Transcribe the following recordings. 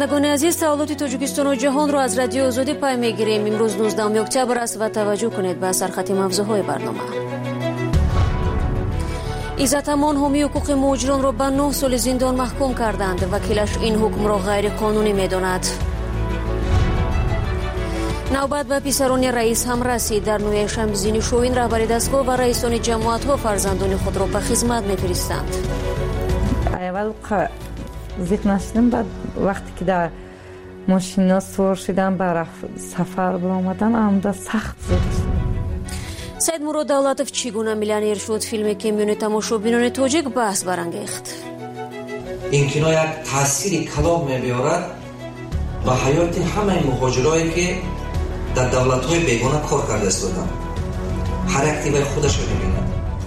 شنوندگان عزیز، تحولات تاجیکستان و جهان را از رادیو آزادی پای میگیریم. امروز 19 اکتبر است و توجه کنید به سرخط موضوعهای برنامه. عزت امان حامی حقوق مهاجران را به 9 سال زندان محکوم کردند. وکیلش این حکم را غیر قانونی می‌داند. نوبت به پسران رئیس هم رسید. در نویه شمزینی شوین رهبر دستگاه و رئیسان جماعت‌ها فرزندان خود را به خدمت می‌فرستند. اول زیق نشدم، بعد وقتی که در ماشینا سوار شدم برای سفر برآمدن آمده سخت زیق شدم. سید مراد دولتوف چگونه میلیونر شد؟ فیلمی که میون تماشابینان تاجیک بحث برانگیخت. این کینو یک تاثیر کلان می‌بیارد به حیات همه مهاجرایی که در دولت‌های بیگانه کار کرده هستند. هر اکتیو خودش رو می‌بیند.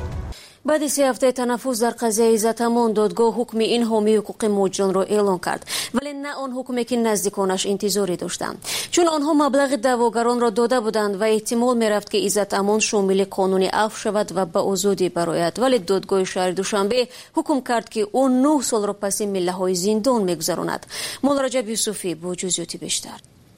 بعد 3 هفته تنفس در قضیه عزت امان، دادگاه حکم این حامی حقوق مهاجران را اعلام کرد، ولی نه آن حکمی که نزدیکانش انتظاری داشتند، چون آنها مبلغ دعواگران را داده بودند و احتمال می‌رفت که عزت امان شامل قانون عفو شود و به آزادی برآید. ولی دادگاه شهر دوشنبه حکم کرد که او 9 سال را پس میله‌های زندان می‌گذراند. مولا رجب یوسفی با جزئیات بیشتر.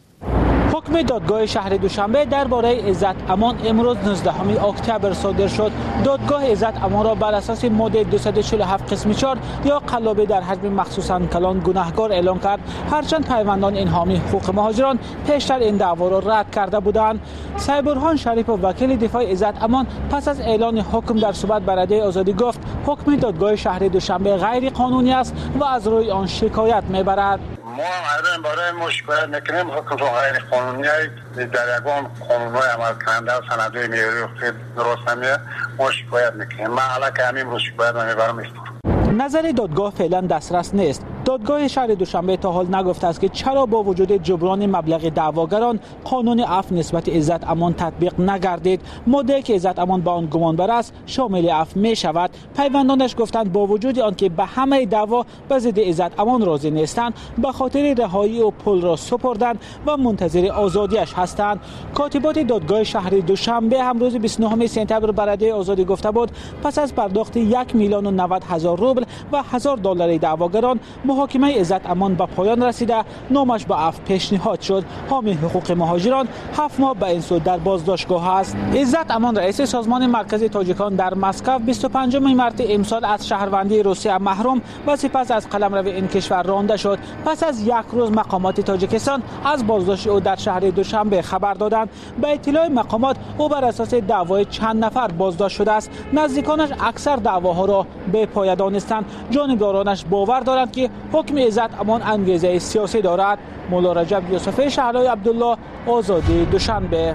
حکم دادگاه شهر دوشنبه درباره عزت امان امروز 19 اکتبر صادر شد. دادگاه عزت امان را بر اساس ماده 247 قسم 4 یا قلابه در حجم مخصوصاً کلان گناهکار اعلام کرد، هرچند پیوندان این حامی حقوق مهاجران پیشتر این دعوا را رد کرده بودند. سید برهان شریف و وکیل دفاع عزت امان پس از اعلان حکم در صحبت با رادیو آزادی گفت حکم دادگاه شهر دوشنبه غیر قانونی است و از روی آن شکایت میبرد. ما هم برای ما شکایت میکنیم. حکم غیر قانونی در یگان قانون‌های عمل کننده و سندهای معیاری درست نمیه. ما شکایت میکنیم. من علاقه همین رو شکایت میبرم است. نظر دادگاه فعلا دسترس نیست. دادگاه شهر دوشنبه تا حال نگفته است که چرا با وجود جبران مبلغ دعواگران قانون عفو نسبت عزت امان تطبیق نگردید. ماده که عزت امان با آن گمانبر است شامل عفو می شود. پیوندانش گفتند با وجود آنکه به همه دعوا به ضد عزت امان راضی نیستند، به خاطر رهایی و پول را سپردند و منتظر آزادیش هستند. کاتبات دادگاه شهر دوشنبه هم روز 29 سپتامبر برای آزادی گفته بود پس از پرداخت 1,090,000 روبل و $1,000 دعواگران، محاکمه عزت امان به پایان رسیده، نامش به عفو پیشنهاد شد. حامی حقوق مهاجران 7 ماه به این سو در بازداشتگاه است. عزت امان رئیس سازمان مرکزی تاجیکان در مسکو 25 مارس امسال از شهروندی روسیه محروم و سپس از قلمرو این کشور رانده شد. پس از 1 روز مقامات تاجیکستان از بازداشت او در شهر دوشنبه خبر دادند. به اطلاع مقامات او بر اساس دعوای چند نفر بازداشت شده است. نزدیکانش اکثر دعواها را به پایه دانستند. جانبدارانش باور دارند که حکم عزت امان انگیزه سیاسی دارد. مولا رجب یوسفی، شهرهای عبدالله، آزادی، دوشنبه.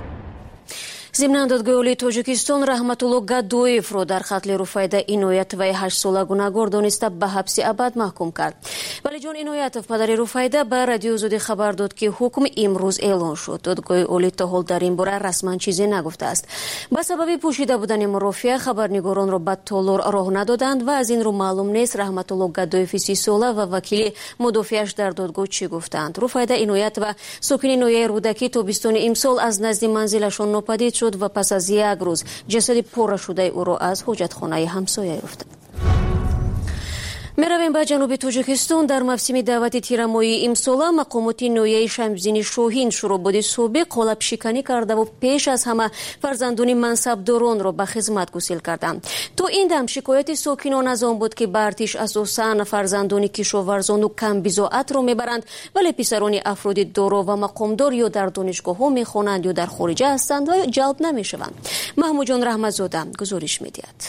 ضمن دادگاه عالی تاجیکستان رحمت الله گدویف را در قتل رفیده اینایت و 8 ساله گناهکار دانسته به حبس ابد محکوم کرد. ولی جان اینایتوف پدر رفیده به رادیو آزادی خبر داد که حکم امروز اعلان شد. دادگاه عالی تا حال در این باره رسما چیزی نگفته است. به سبب پوشیده بودن مرافعه خبرنگاران را به تالار راه ندادند و از این رو معلوم نیست رحمت الله گدویف 30 ساله و وکیل مدافعش در دادگاه چی گفتند. رفیده اینایت و ساکن نویه رودکی تابستان امسال از نزد منزلشان ناپدید شد و پس از 1 روز جسد پاره شده او را از حاجتخانه همسایه یافتند. میرویم به جنوب تاجیکستان. در موسم دعوت تیرمایی امسال مقامات نویه شمزینی شاهین شوراباد سابق قالب شکنی کرده و پیش از همه فرزندان منصبداران را به خدمت گسیل کردند. تو این دم شکایت ساکنان از آن بود که به ارتش اساساً فرزندان کشاورزان و کم بضاعت را میبرند، ولی پسران افراد دارا و مقامدار یا در دانشگاه‌ها میخوانند یا در خارج هستند و جلب نمیشوند. محمود جان رحمتزاده گزارش میدهد.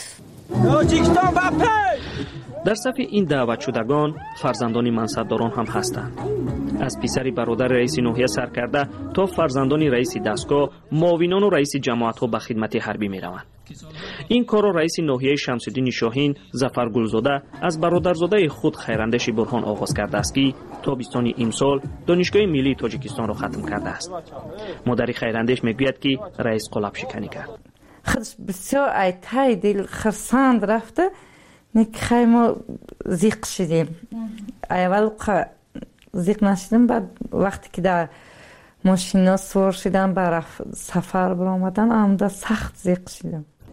در صف این دعوت شدگان فرزندان منصبداران هم هستند. از پسر برادر رئیس ناحیه سرکرده تا فرزندان رئیس دستگاه، معاونان و رئیس جماعت‌ها به خدمت حربی می‌روند. این کار را رئیس ناحیه شمس‌الدین شاهین ظفر گلزاده از برادرزاده خود خیراندیش برهان آغاز کرده است که تابستان امسال دانشگاه ملی تاجیکستان را ختم کرده است. مادر خیراندیش میگوید که رئیس قالب شکنی کرد. خودش بسیار ایتای دل خرسند رفته. خیلی ما زیق شدیم. اول زیق نشدیم، بعد وقتی که در ماشینا سوار شدم برای سفر برآمدن آمده سخت زیق شدیم.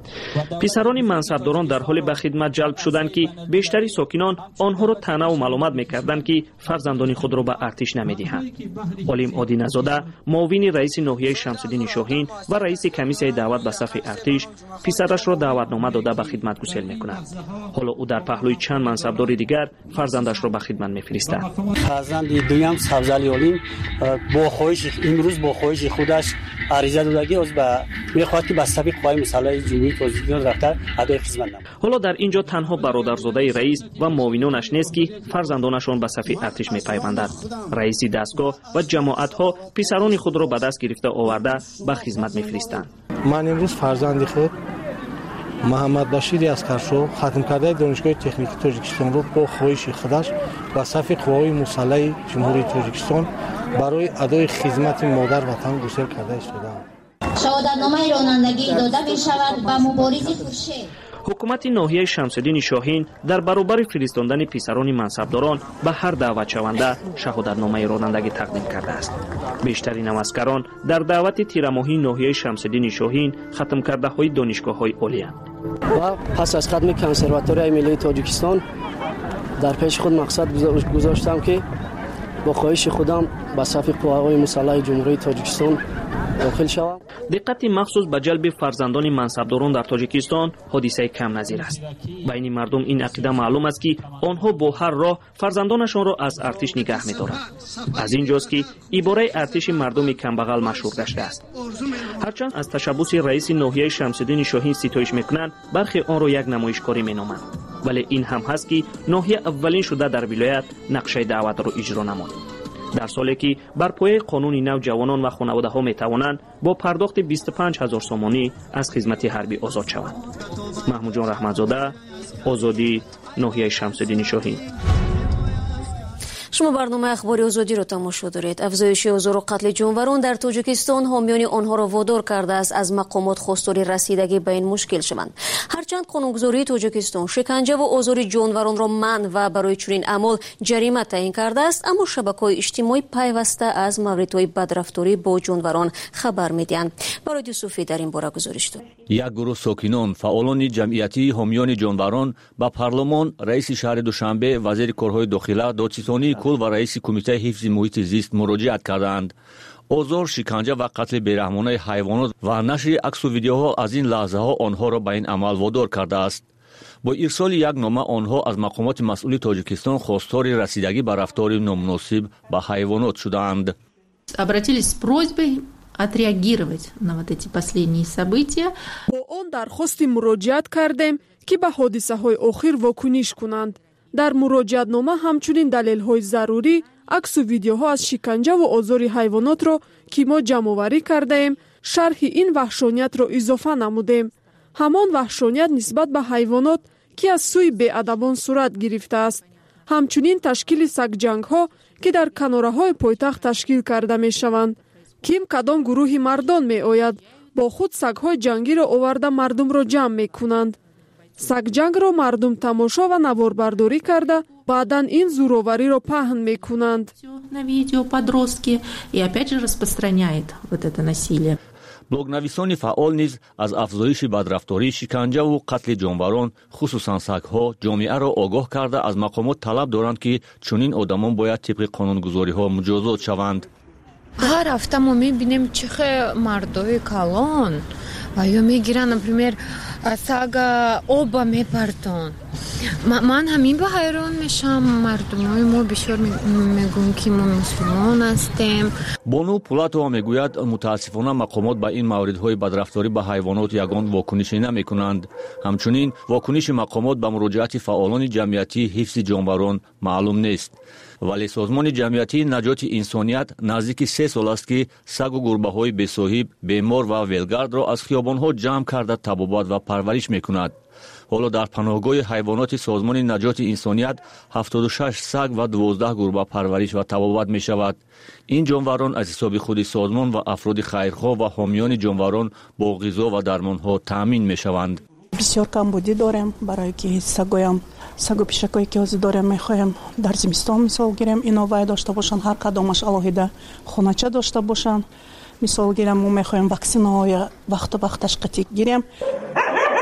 писарони мансабдорон дар ҳоли ба хидмат ҷалб шуданд ки бештари сокинон онҳоро таънаву маълумат мекарданд ки фарзандони худро ба артиш намедиҳанд. олим одиназода, муовини раиси ноҳияи Шамсиддини Шоҳин ва раиси комиссияи даъват ба сафи артиш писарашро даъватнома дода ба хидмат гусел мекунад. ҳоло ӯ дар паҳлӯи чанд мансабдори дигар фарзандашро ба хидмат мефиристад. фарзанди дуюм Савзали олим бо хоҳиши имрӯз бо хоҳиши худаш ариза додагӣ мехоҳад ки ба сафи қувваи мусаллаҳи ҷумҳурии Тоҷикистон рафта адои хизмат намояд. ҳоло дар ин ҷо танҳо бародарзодаи раис ва муовинонаш нест ки фарзандонашон ба сафи артиш мепайванданд. раиси дастгоҳ ва ҷамоатҳо писарони худро ба даст гирифта оварда ба хизмат мефиристанд. ман имрӯз фарзанди худ Муҳаммадбашири Аскаршо хатмкардаи донишгоҳи техникии Тоҷикистонро бо хоҳиши худаш ба сафи қувваҳои мусаллаҳи ҷумҳурии Тоҷикистон барои адои хизмати модар ватан гусел карда истодам. шаҳодатномаи ронандагӣ дода мешавад ба муборизи хуршед. ҳукумати ноҳияи Шамсиддини Шоҳин дар баробари фиристондани писарони мансабдорон ба ҳар даъватшаванда шаҳодатномаи ронандагӣ тақдим кардааст. бештари навазкарон дар даъвати тирамоҳии ноҳияи Шамсиддини Шоҳин хатмкардаҳои донишгоҳҳои олиянд. ва пас аз хатми консерваторияи миллии Тоҷикистон дар пеши худ мақсад гузоштам ки бо хоҳиши худам ба сафи қувваҳои мусаллаҳи ҷумҳурии Тоҷикистон дохил шавам. диққати махсус ба ҷалби фарзандони мансабдорон дар Тоҷикистон ҳодисаи камназир аст. байни мардум ин ақида маълум аст ки онҳо бо ҳар роҳ фарзандонашонро аз артиш нигаҳ медоранд. аз ин ҷост ки ибораи артиши мардуми камбағал машҳур гаштааст. ҳарчанд аз ташаббуси раиси ноҳияи Шамсиддини Шоҳин ситоиш мекунанд, бархе онро як намоишкорӣ меноманд. вале ин ҳам ҳаст ки ноҳия аввалин шуда дар вилоят нақшаи даъватро иҷро намуд. дар соле ки бар пояи қонуни нав ҷавонон ва хонаводаҳо метавонанд бо пардохти 25 000 сомонӣ аз хизмати ҳарбӣ озод шаванд. маҳмудҷон раҳматзода, озодӣ, ноҳияи Шамсиддини Шоҳин. шумо барномаи ахбори озодиро тамошо доред. афзоиши озору қатли ҷонварон дар Тоҷикистон ҳомиёни онҳоро водор кардааст аз мақомот хостори расидагӣ ба ин мушкил шаванд. ҳарчанд қонунгузории Тоҷикистон шиканҷаву озори ҷонваронро манъ ва барои чунин аъмол ҷарима таъин кардааст, аммо шабакаҳои иҷтимоӣ пайваста аз мавридҳои бадрафторӣ бо ҷонварон хабар медиҳанд. барои Юсуфӣ дар ин бора гузориш дорад. як гурӯҳ сокинон, фаъолони ҷамъиятии ҳомиёни ҷонварон ба парлумон, раиси шаҳри Душанбе, вазири корҳои дохила, додситонии кул ва раиси кумитаи ҳифзи муҳити зист муроҷиат карданд. озор, шиканҷа ва қатли бераҳмонаи ҳайвонот ва нашри аксу видеоҳо аз ин лаҳзаҳо онҳоро ба ин амал водор кардааст. бо ирсоли як нома онҳо аз мақомоти масъули Тоҷикистон хостори расидагӣ ба рафтори номуносиб ба ҳайвонот шудаанд. Обратились с просьбой отреагировать на вот эти последние события. бо он дархости муроҷиат кардем ки ба ҳодисаҳои охир вокуниш кунанд. дар муроҷиатнома ҳамчунин далелҳои зарурӣ, аксу видеоҳо аз шиканҷаву озори ҳайвонотро ки мо ҷамъоварӣ кардаем, шарҳи ин ваҳшониятро изофа намудем. ҳамон ваҳшоният нисбат ба ҳайвонот ки аз сӯи беадабон сурат гирифтааст. ҳамчунин ташкили сагҷангҳо ки дар канораҳои пойтахт ташкил карда мешаванд. ким кадом гурӯҳи мардон меояд, бо худ сагҳои ҷангиро оварда мардумро ҷамъ мекунанд. сагҷангро мардум тамошо ва наворбардорӣ карда, баъдан ин зӯровариро паҳн мекунанд. На видео подростки и опять же распространяет вот это насилие. блогнависони фаъол низ аз афзоиши бадрафторӣ, шиканҷаву қатли ҷонварон, хусусан сагҳо, ҷомеаро огоҳ карда аз мақомот талаб доранд ки чунин одамон бояд тибқи қонунгузориҳо муҷозот шаванд. ҳар ҳафта мо мебинем чихе мардои калон ва ё мегиранд, например, сага оба мепартон. ман ҳамин ба ҳайрон мешам. мардумои мо бисёр мегӯям ки мо мусулмон ҳастем. бону Пулатова мегӯяд, мутаассифона мақомот ба ин мавридҳои бадрафторӣ ба ҳайвонот ягон вокунишӣ намекунанд. ҳамчунин вокуниши мақомот ба муроҷиати фаъолони ҷамъиятии ҳифзи ҷонварон маълум нест. вале созмони ҷамъиятии наҷоти инсоният наздики 3 сол аст ки сагу гурбаҳои бесоҳиб, бемор ва велгардро аз хиёбонҳо ҷамъ карда табобат ва парвариш мекунад. ҳоло дар паноҳгоҳи ҳайвоноти созмони наҷоти инсоният 76 саг ва 12 гурба парвариш ва табобат мешавад. ин ҷонварон аз ҳисоби худи созмон ва афроди хайрхоҳ ва ҳомиёни ҷонварон бо ғизо ва дармонҳо таъмин мешаванд. бисёр камбудӣ дорем, барое ки сагу пишакое ки ҳозир дорем мехоҳем дар зимистон мисол гирем ино вай дошта бошанд, ҳар кадомаш алоҳида хонача дошта бошанд. мисол гирем мо мехоҳем ваксинаҳои вақту вақт ташқитӣ гирем.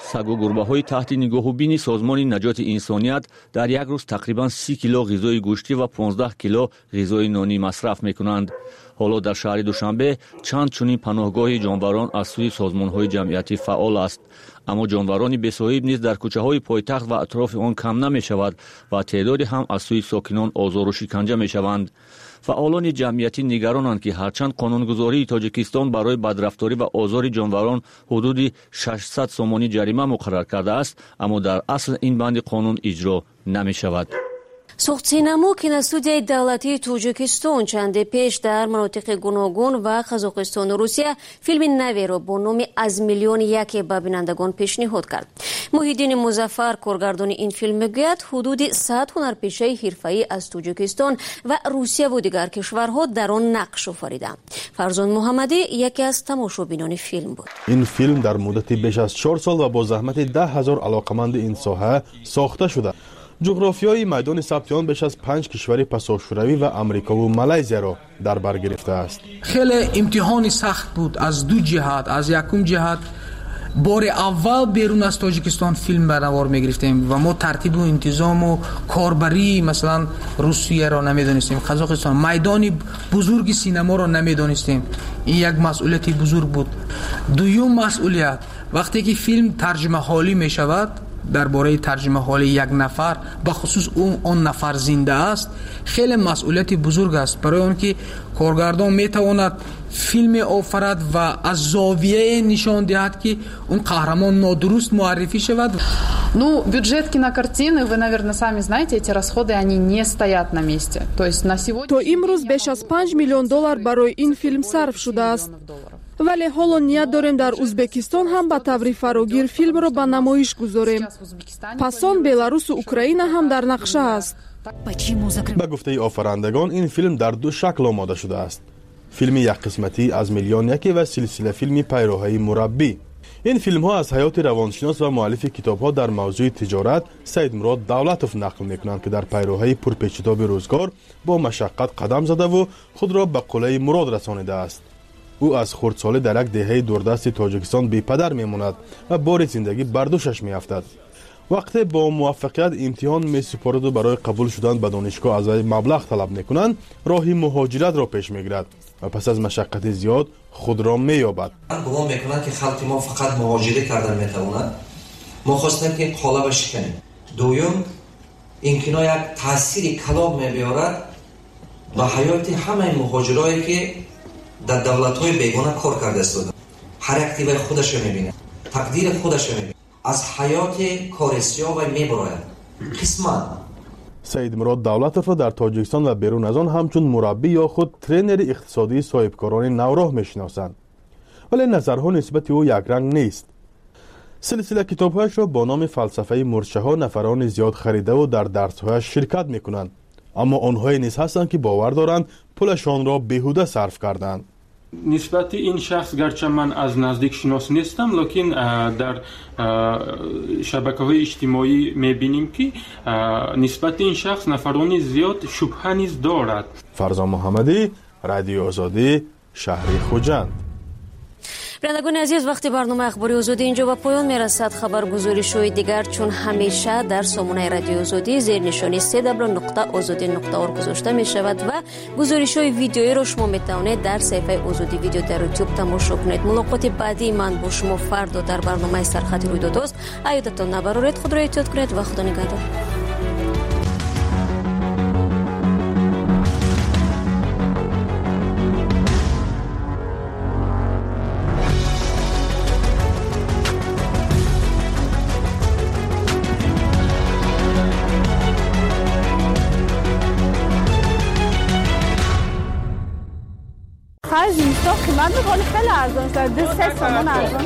сагу гурбаҳои таҳти нигоҳу бини созмони наҷоти инсоният дар як рӯз тақрибан 30 кило ғизои гӯшти ва 15 кило ғизои нонӣ масраф мекунанд. ҳоло дар шаҳри душанбе чанд чунин паноҳгоҳи ҷонварон аз сӯи созмонҳои ҷамъиятӣ фаъол аст. аммо ҷонварони бесоҳиб низ дар кӯчаҳои пойтахт ва атрофи он кам намешавад ва теъдоде ҳам аз сӯи сокинон озору шиканҷа мешаванд. фаъолони ҷамъиятӣ нигаронанд, ки ҳарчанд қонунгузории Тоҷикистон барои бадрафторӣ ва озори ҷонварон ҳудуди 600 сомонӣ ҷарима муқаррар кардааст, аммо дар асл ин банди қонун иҷро намешавад. сохтсинамо киностудияи давлатии Тоҷикистон чанде пеш дар манотиқи гуногун ва Қазоқистону Русия филми наверо бо номи «Аз миллион яке» ба бинандагон пешниҳод кард. Муҳиддини Музаффар, коргардони ин филм, мегӯяд ҳудуди 100 ҳунарпешаи ҳирфаӣ аз Тоҷикистон ва Русияву дигар кишварҳо дар он нақш офариданд. Фарзон Муҳаммадӣ яке аз тамошобинони филм буд. ин филм дар муддати беш аз 4 сол ва бо заҳмати 10,000 алоқаманди ин соҳа сохта шуда. ҷуғрофияи майдони сабти он беш аз 5 кишвари пасошӯравӣ ва Амрикову Малайзияро дар бар гирифтааст. хеле имтиҳони сахт буд аз ду ҷиҳат. Аз якум ҷиҳат бори аввал берун аз Тоҷикистон филм ба навор мегирифтем ва мо тартибу интизому корбарии масалан Русияро намедонистем, Қазоқистон, майдони бузурги синаморо намедонистем. ин як масъулияти бузург буд. дуюм масъулият, вақте ки филм тарҷимаҳолӣ мешавад, дар бораи тарҷимаҳоли як нафар, ба хусус он нафар зинда аст, хеле масъулияти бузург аст, барои он ки коргардон метавонад филме офарад ва аз зовияе нишон диҳад ки он қаҳрамон нодуруст муаррифӣ шавад. Ну, бюджет кинокартины, вы, наверное, сами знаете, эти расходы, они не стоят на месте. То есть на сегодня... То имрӯз беш аз $5 миллион барои ин филм сарф шудааст. вале ҳоло ният дорем дар Узбекистон ҳам ба таври фарогир филмро ба намоиш гузорем. Пас он Беларусу Украина ҳам дар нақша аст. ба гуфтаи офарандагон ин филм дар ду шакл омода шудааст. филми якқисматӣ аз миллион яке ва силсила филми пайроҳаи мураббӣ. ин филмҳо аз ҳаёти равоншинос ва муаллифи китобҳо дар мавзӯи тиҷорат Саидмурод Давлатов нақл мекунанд, ки дар пайроҳаи пурпечитоби рӯзгор бо машаққат қадам задаву худро ба қулаи мурод расонидааст. ӯ аз хурдсолӣ дар як деҳаи дурдасти Тоҷикистон бепадар мемонад ва бори зиндагӣ бар душаш меафтад. вақте бо муваффақият имтиҳон месупораду барои қабул шудан ба донишгоҳ аз вай маблағ талаб мекунанд, роҳи муҳоҷиратро пеш мегирад ва пас аз машаққати зиёд худро меёбад. гумон мекунанд ки халқи мо фақат муҳоҷирӣ кардан метавонад. мо хостем ки қолаба шиканем. дуюм, ин кино як таъсири калон мебиёрад ба ҳаёти ҳамаи муҳоҷирое ки дар давлатҳои бегона кор карда истоданд. ҳар як тиваи худашро мебинад, тақдири худашро мебинад. аз ҳаёти корисиё вай мебарояд. қисман Саидмурод Давлатовро дар Тоҷикистон ва берун аз он ҳамчун мураббӣ ё худ тренери иқтисодии соҳибкорони навроҳ мешиносанд. вале назарҳо нисбати ӯ якранг нест. силсила китобҳояшро бо номи фалсафаи мурчаҳо нафарони зиёд харидаву дар дарсҳояш ширкат мекунанд. аммо онҳое низ ҳастанд, ки бовар доранд пулашонро беҳуда сарф карданд. нисбати ин шахс гарча ман аз наздик шинос нестам, лекин дар шабакаҳои иҷтимоӣ мебинем ки нисбати ин шахс нафарони зиёд шубҳа низ дорад. Фарзон Муҳаммадӣ, Радиои Озодӣ, шаҳри Хуҷанд. бинандагони азиз, вақти барномаи ахбори озодӣ инҷо ба поён мерасад. хабаргузоришҳои дигар чун ҳамеша дар сомонаи Радиои Озодӣ зернишони www.ozodi.org гузошта мешавад ва гузоришҳои видеоиро шумо метавонед дар саҳифаи Озодӣ видео дар YouTube тамошо кунед. мулоқоти баъдии ман бо шумо фардо дар барномаи Сархати рӯйдодост. аёдатон набароред, худро эҳтиёт кунед ва худо нигаҳдор. زمستان قیمت می‌کنه خیلی ارزان است. 200 تومان ارزان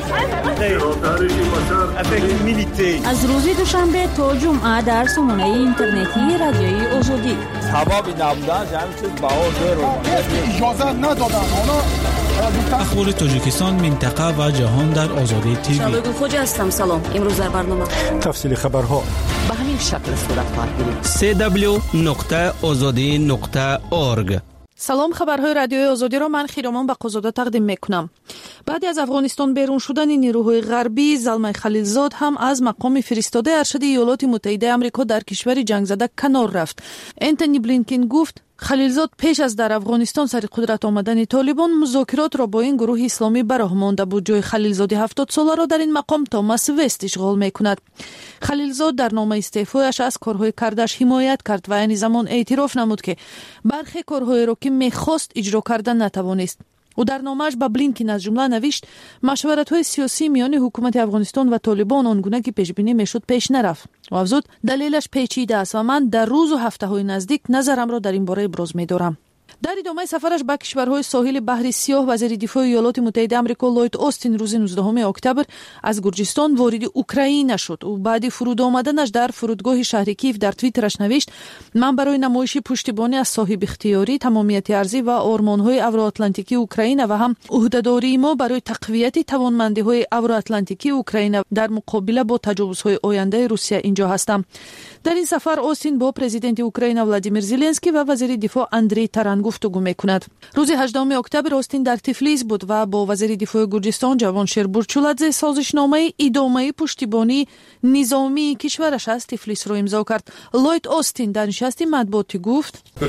است. از روز دوشنبه تا جمعه در سامانه اینترنتی رادیوی آزادی. سبب نبودن همین چیز بهار رو اجازه ندادن. اخبار تاجیکستان، منطقه و جهان در آزادی تیوی. شبگون خوجه هستم. سلام. امروز در برنامه تفصیل خبرها به همین شکل صورت خواهد گرفت. www.azadi.org салом, хабарҳои радиои озодиро ман хиромон бақозода тақдим мекунам. баъди аз афғонистон берун шудани нирӯҳои ғарбӣ, Залмай Халилзод ҳам аз мақоми фиристодаи аршади Иёлоти Муттаҳидаи Амрико дар кишвари ҷангзада канор рафт. Энтони Блинкен гуфт, Халилзод пеш аз дар Афғонистон сари қудрат омадани Толибон музокиротро бо ин гурӯҳи исломӣ бароҳ монда буд. ҷойи Халилзоди 70 соларо дар ин мақом Томас Вест ишғол мекунад. Халилзод дар номаи истеъфояш аз корҳои кардаш ҳимоят кард ва айни замон эътироф намуд ки бархе корҳоеро ки мехост иҷро карда натавонист. ӯ дар номааш ба Блинкен аз ҷумла навишт, машваратҳои сиёсии миёни ҳукумати Афғонистон ва Толибон он гуна ки пешбинӣ мешуд пеш нарафт. ӯ афзуд, далелаш печида аст ва ман дар рӯзу ҳафтаҳои наздик назарамро дар ин бора иброз медорам. дар идомаи сафараш ба кишварҳои соҳили баҳри Сиёҳ вазири дифоъи Иёлоти Муттаҳидаи Амрико Ллойд Остин рӯзи 19 октябр аз Гурҷистон вориди Украина шуд. ӯ баъди фуруд омаданаш дар фурудгоҳи шаҳри Киев дар твиттераш навишт, ман барои намоиши пуштибонӣ аз соҳибихтиёрӣ, тамомияти арзӣ ва ормонҳои Авроатлантикии Украина ва ҳам уҳдадории мо барои тақвияти тавонмандиҳои Авроатлантикии Украина дар муқобила бо таҷовузҳои ояндаи Русия инҷо ҳастам. дар ин сафар Остин бо президенти Украина Владимир Зеленский ва вазири дифоъ Андрей Таран гуфтугӯ мекунад. рӯзи 18 октябр Остин дар Тифлис буд ва бо вазири дифоъи Гурҷистон Ҷавоншер Бурчуладзе созишномаи идомаи пуштибонии низомии кишвараш аз Тифлисро имзо кард. Ллойд Остин дар нишасти матбуотӣ гуфт: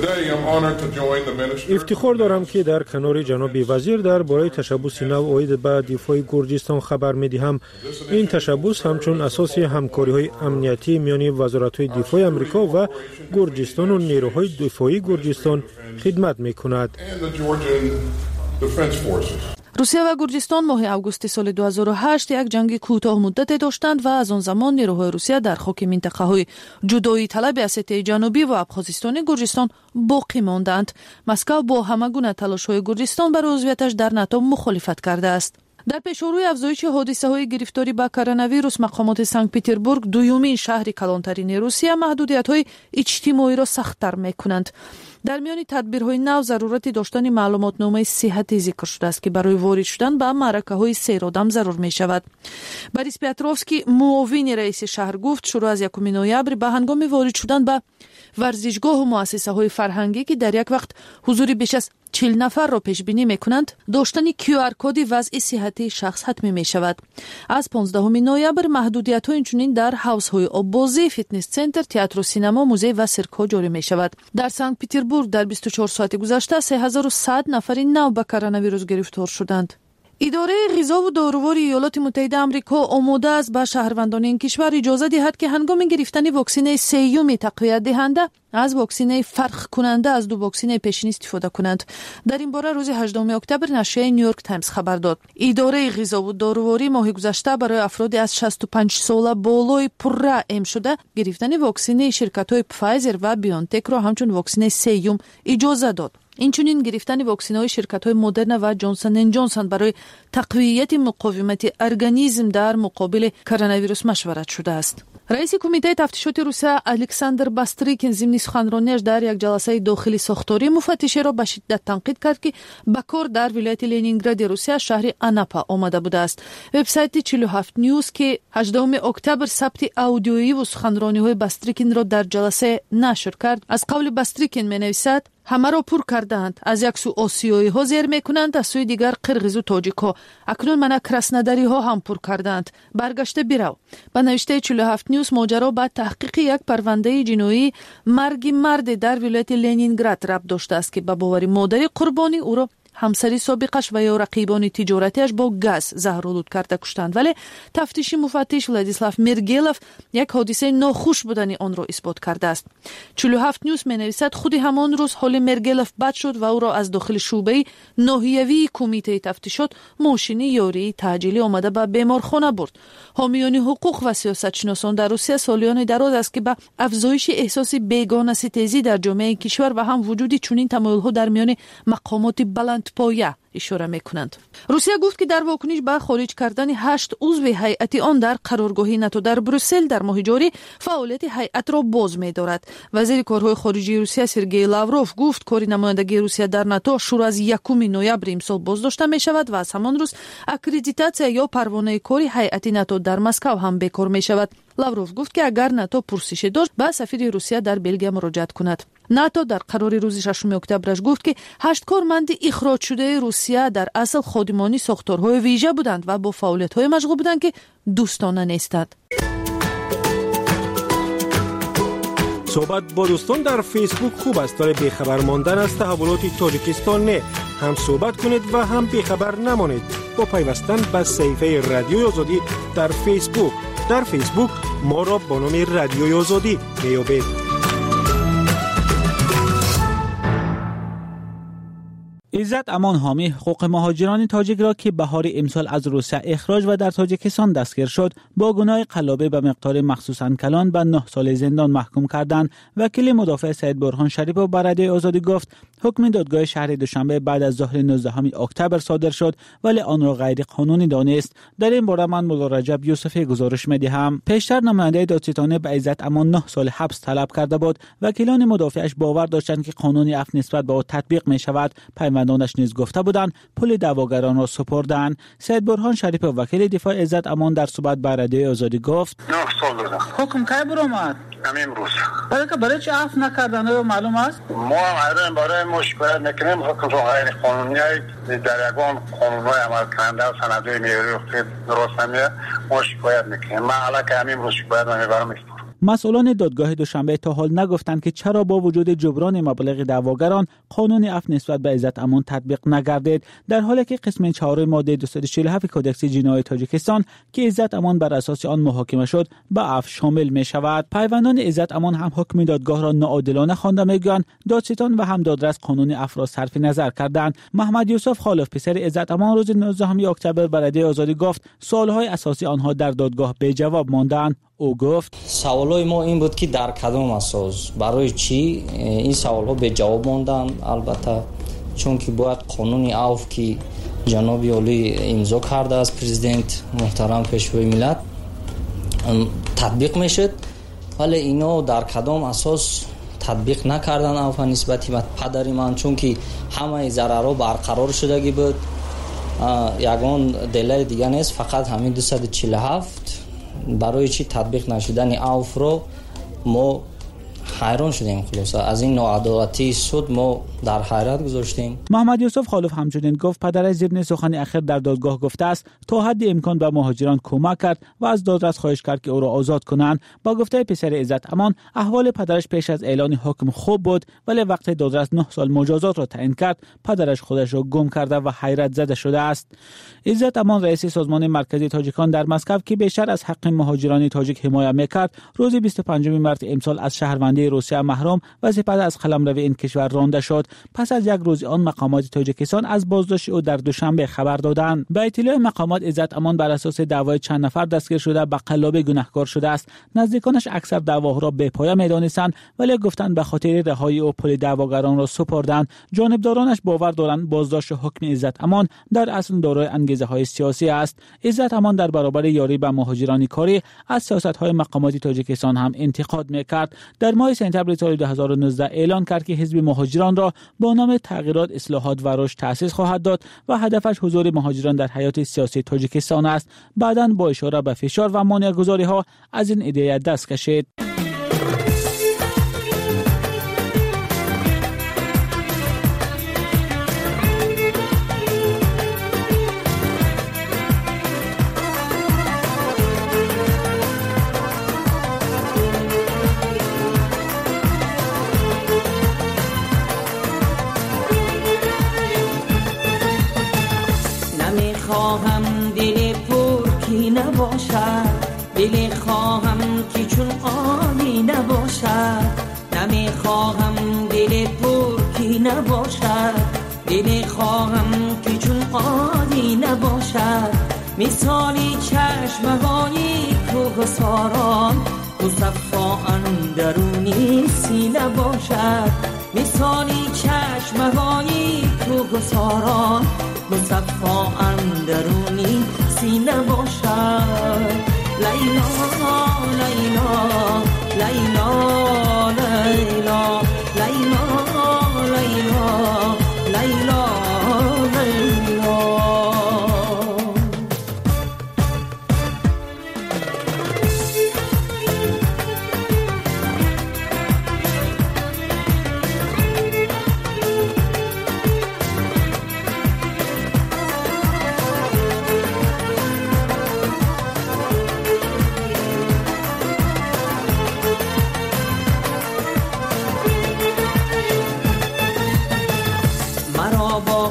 ифтихор дорам ки дар канори ҷаноби вазир дар бораи ташаббуси нав оид ба дифоъи Гурҷистон хабар медиҳам. ин ташаббус ҳамчун асоси ҳамкориҳои амниятӣ миёни вазоратҳои дифоъи Амрико ва Гурҷистону нерӯҳои дифоъии Гурҷистон хидмат мекунад. русия ва Гурҷистон моҳи августи соли 2008 як ҷанги кӯтоҳмуддате доштанд ва аз он замон нерӯҳои русия дар хоки минтақаҳои ҷудоии талаби Осетияи ҷанубӣ ва Абхозистони Гурҷистон боқӣ мондаанд. Москав бо ҳамагуна талошҳои Гурҷистон барои узвияташ дар НАТО мухолифат кардааст. дар пешорӯи афзоиши ҳодисаҳои гирифторӣ ба коронавирус мақомоти Санкт-Петербург, дуюмин шаҳри калонтарини Русия, маҳдудиятҳои иҷтимоиро сахттар мекунанд. дар миёни тадбирҳои нав зарурати доштани маълумотномаи сиҳатӣ зикр шудааст ки барои ворид шудан ба маъракаҳои серодам зарур мешавад. Борис Петровский, муовини раиси шаҳр, гуфт, шурӯъ аз 1 ноябр ба ҳангоми ворид шудан ба варзишгоҳу муассисаҳои фарҳангӣ ки дар як вақт ҳузури беш аз 40 нафарро пешбинӣ мекунанд, доштани QR-коди вазъи сиҳатии шахс ҳатмӣ мешавад. аз 15 ноябр маҳдудиятҳо инчунин дар ҳавзҳои оббозӣ, фитнес-центр, театру синемо, музей ва сиркҳо ҷорӣ мешавад. дар Санкт-Петербург дар 24 соати гузашта 3100 нафари нав ба коронавирус гирифтор шуданд. идораи ғизову дорувори Иёлоти Муттаҳидаи Амрико омода аст ба шаҳрвандони ин кишвар иҷоза диҳад ки ҳангоми гирифтани воксинаи сеюми тақвиятдиҳанда аз воксинаи фарқкунанда аз ду воксинаи пешин истифода кунанд. дар ин бора рӯзи 18 октябр нашрияи Нью-Йорк Таймс хабар дод. идораи ғизову дорувори моҳи гузашта барои афроди аз 65 сола болои пурра эм шуда гирифтани воксинаи ширкатҳои Pfizer ва BioNTechро ҳамчун воксинаи сеюм иҷоза дод. инчунин гирифтани воксинаҳои ширкатҳои Модерна ва Johnson & Johnson барои тақвияти муқовимати организм дар муқобили коронавирус машварат шудааст. раиси кумитаи тафтишоти Русия Александр Бастрикин зимни суханронияш дар як ҷаласаи дохили сохторӣ муфаттишеро ба шиддат танқид кард ки ба кор дар вилояти Ленингради Русия шаҳри Анапа омада будааст. вебсайти 47 News ки 18 октябр сабти аудиоиву суханрониҳои Бастрикинро дар ҷаласе нашр кард. аз қавли Бастрикин менависад: ҳамаро пур кардаанд. аз як сӯ осиёиҳо зер мекунанд, аз сӯи дигар қирғизу тоҷикҳо. акнун мана краснодариҳо ҳам пур кардаанд. баргашта бирав. ба навиштаи 47 News моҷаро ба таҳқиқи як парвандаи ҷиноӣ марги марде дар вилояти Ленинград рабт доштааст ки ба бовари модари қурбонӣ ӯро ҳамсари собиқаш ва ё рақибони тиҷоратиаш бо газ заҳролуд карда куштанд. вале тафтиши муфаттиш Владислав Мергелов як ҳодисаи нохуш будани онро исбот кардааст. 47 News менависад: худи ҳамон рӯз ҳоли Мергелов бад шуд ва ӯро аз дохили шуъбаи ноҳиявии кумитаи тафтишот мошини ёрии таъҷилӣ омада ба беморхона бурд. ҳомиёни ҳуқуқ ва сиёсатшиносон дар Русия солиёни дароз аст ки ба афзоиши эҳсоси бегонаситезӣ дар ҷомеаи кишвар ва ҳам вуҷуди чунин тамоилҳо дар миёни мақомоти баландпоя ишора мекунанд. русия гуфт ки дар вокуниш ба хориҷ кардани 8 узви ҳайати он дар қароргоҳи НАТО дар Брюссел дар моҳи ҷорӣ фаъолияти ҳайатро боз медорад. вазири корҳои хориҷии Русия Сергей Лавров гуфт, кори намояндагии Русия дар НАТО шурӯъ аз 1 ноябри имсол боз дошта мешавад ва аз ҳамон рӯз аккредитатсия ё парвонаи кори ҳайати НАТО дар Москав ҳам бекор мешавад. Лавров гуфт ки агар НАТО пурсише дошт ба сафири Русия дар Белгия муроҷиат кунад. ناتو در قرار روز 6 اکتبرش گفت که 8 کارمند اخراج شده روسیه در اصل خادمان ساختارهای ویژه بودند و با فعالیت‌های مشغول بودند که دوستانه نیستند. صحبت با دوستان در فیسبوک خوب است، ولی بیخبر ماندن از تحولات تاجیکستان نه. هم صحبت کنید و هم بیخبر نمانید با پیوستن به صفحه رادیوی آزادی در فیسبوک. در فیسبوک ما را با نام رادیوی آزادی میابید. عزت امان حامی حقوق مهاجران تاجیک را که بهار امسال از روسیه اخراج و در تاجیکستان دستگیر شد با گناه قلابه به مقدار مخصوصاً کلان به 9 سال زندان محکوم کردند. وکیل مدافع سید برهان شریپوف بر رادیوی آزادی گفت حکم دادگاه شهر دوشنبه بعد از ظهر 19 اکتبر صادر شد ولی آن را غیر قانونی دانست. در این باره من مولا رجب یوسفی گزارش می‌دهم. پیشتر نماینده دادستانی به عزت امان 9 سال حبس طلب کرده بود. وکیلان مدافعش باور داشتند که قانون عفو نسبت به او تطبیق می‌شود. دانش نیز گفته بودند پول دعواگران را سپردند. سید برهان شریپوف وکیل دفاع عزت امان در صحبت با رادیوی آزادی گفت 9 سال دادم. حکم کی برآمد؟ امروز. برای چه عفو نکردن معلوم است؟ ما هم برای مشکل نکنیم حکم را غیر قانونی در یگان قانون‌های عمل کننده و سندهای معیاری درست نمیه ما شکایت میکنیم. من علاقه امروز شکایت میبرم. مسئولان دادگاه دوشنبه تا حال نگفتند که چرا با وجود جبران مبلغ دعواگران قانون عفو نسبت به عزت امان تطبیق نگردید، در حالی که قسم 4 ماده 247 کدکس جنایی تاجیکستان که عزت امان بر اساس آن محاکمه شد به عفو شامل می شود. پیوندان عزت امان هم حکم دادگاه را ناعادلانه خوانده میگویند دادستان و هم دادرس قانون عفو را صرف نظر کردند. محمد یوسف خالف پسر عزت امان روز 19 اکتبر بر رادیوی آزادی گفت سوالهای اساسی آنها در دادگاه بی جواب ماندند. او گفت سوالای ما این بود که در کدام اساس برای چی این سوالها به جواب ماندن. البته چون که باید قانون عفو که جناب عالی امضا کرده از پرزیدنت محترم پیشوای ملت تطبیق میشد، ولی اینا در کدام اساس تطبیق نکردن عفو نسبت به پدر من، چون که همه ضررها برقرار شدگی بود. یگان دلیل دیگه نیست، فقط همین 247 برای چی تطبیق نشدن عفو رو ما حیران شدیم. خلاصه از این ناعدالتی سود ما در حیرت گذاشتیم. محمد یوسف خالف همچنین گفت پدرش ضمن سخن اخیر در دادگاه گفته است تا حد امکان به مهاجران کمک کرد و از دادرس خواهش کرد که او را آزاد کنند. با گفته پسر عزت امان احوال پدرش پیش از اعلان حکم خوب بود، ولی وقتی دادرس 9 سال مجازات را تعیین کرد پدرش خودش را گم کرده و حیرت زده شده است. عزت امان رئیس سازمان مرکزی تاجیکان در مسکو که بیشتر از حق مهاجران تاجیک حمایت میکرد روز 25 مارس امسال از شهروندی روسیه محروم و سپس از قلمرو این کشور رانده شد. پس از یک روز آن مقامات تاجیکستان از بازداشت او در دوشنبه خبر دادند. به اطلاع مقامات عزت امان بر اساس دعوای چند نفر دستگیر شده به قلابه گناهکار شده است. نزدیکانش اکثر دعواها را بی پایه می‌دانستند، ولی گفتند به خاطر رهایی او پول دعواگران را سپردند. جانبدارانش باور دارند بازداشت حکم عزت امان در اصل دارای انگیزه‌های سیاسی است. عزت امان در برابر یاری به مهاجران کاری از سیاست‌های مقامات تاجیکستان هم انتقاد می‌کرد. در ماه سپتامبر سال 2019 اعلان کرد که حزب مهاجران را با نام تغییرات، اصلاحات و رشد تأسیس خواهد داد و هدفش حضور مهاجران در حیات سیاسی تاجیکستان است. بعداً با اشاره به فشار و مانع‌گذاری‌ها از این ایده دست کشید. دل خواهم که چون آبی نباشد، نمیخواهم دل پرکی نباشد، دل خواهم که چون آبی نباشد، مثالی چشمهای کوهساران مصفا اندرونی سینه باشد، مثالی چشمهای کوهساران مصفا اندرونی سینه باشد. لیلا لیلا لیلا لیلا لیلا لیلا لیلا لیلا.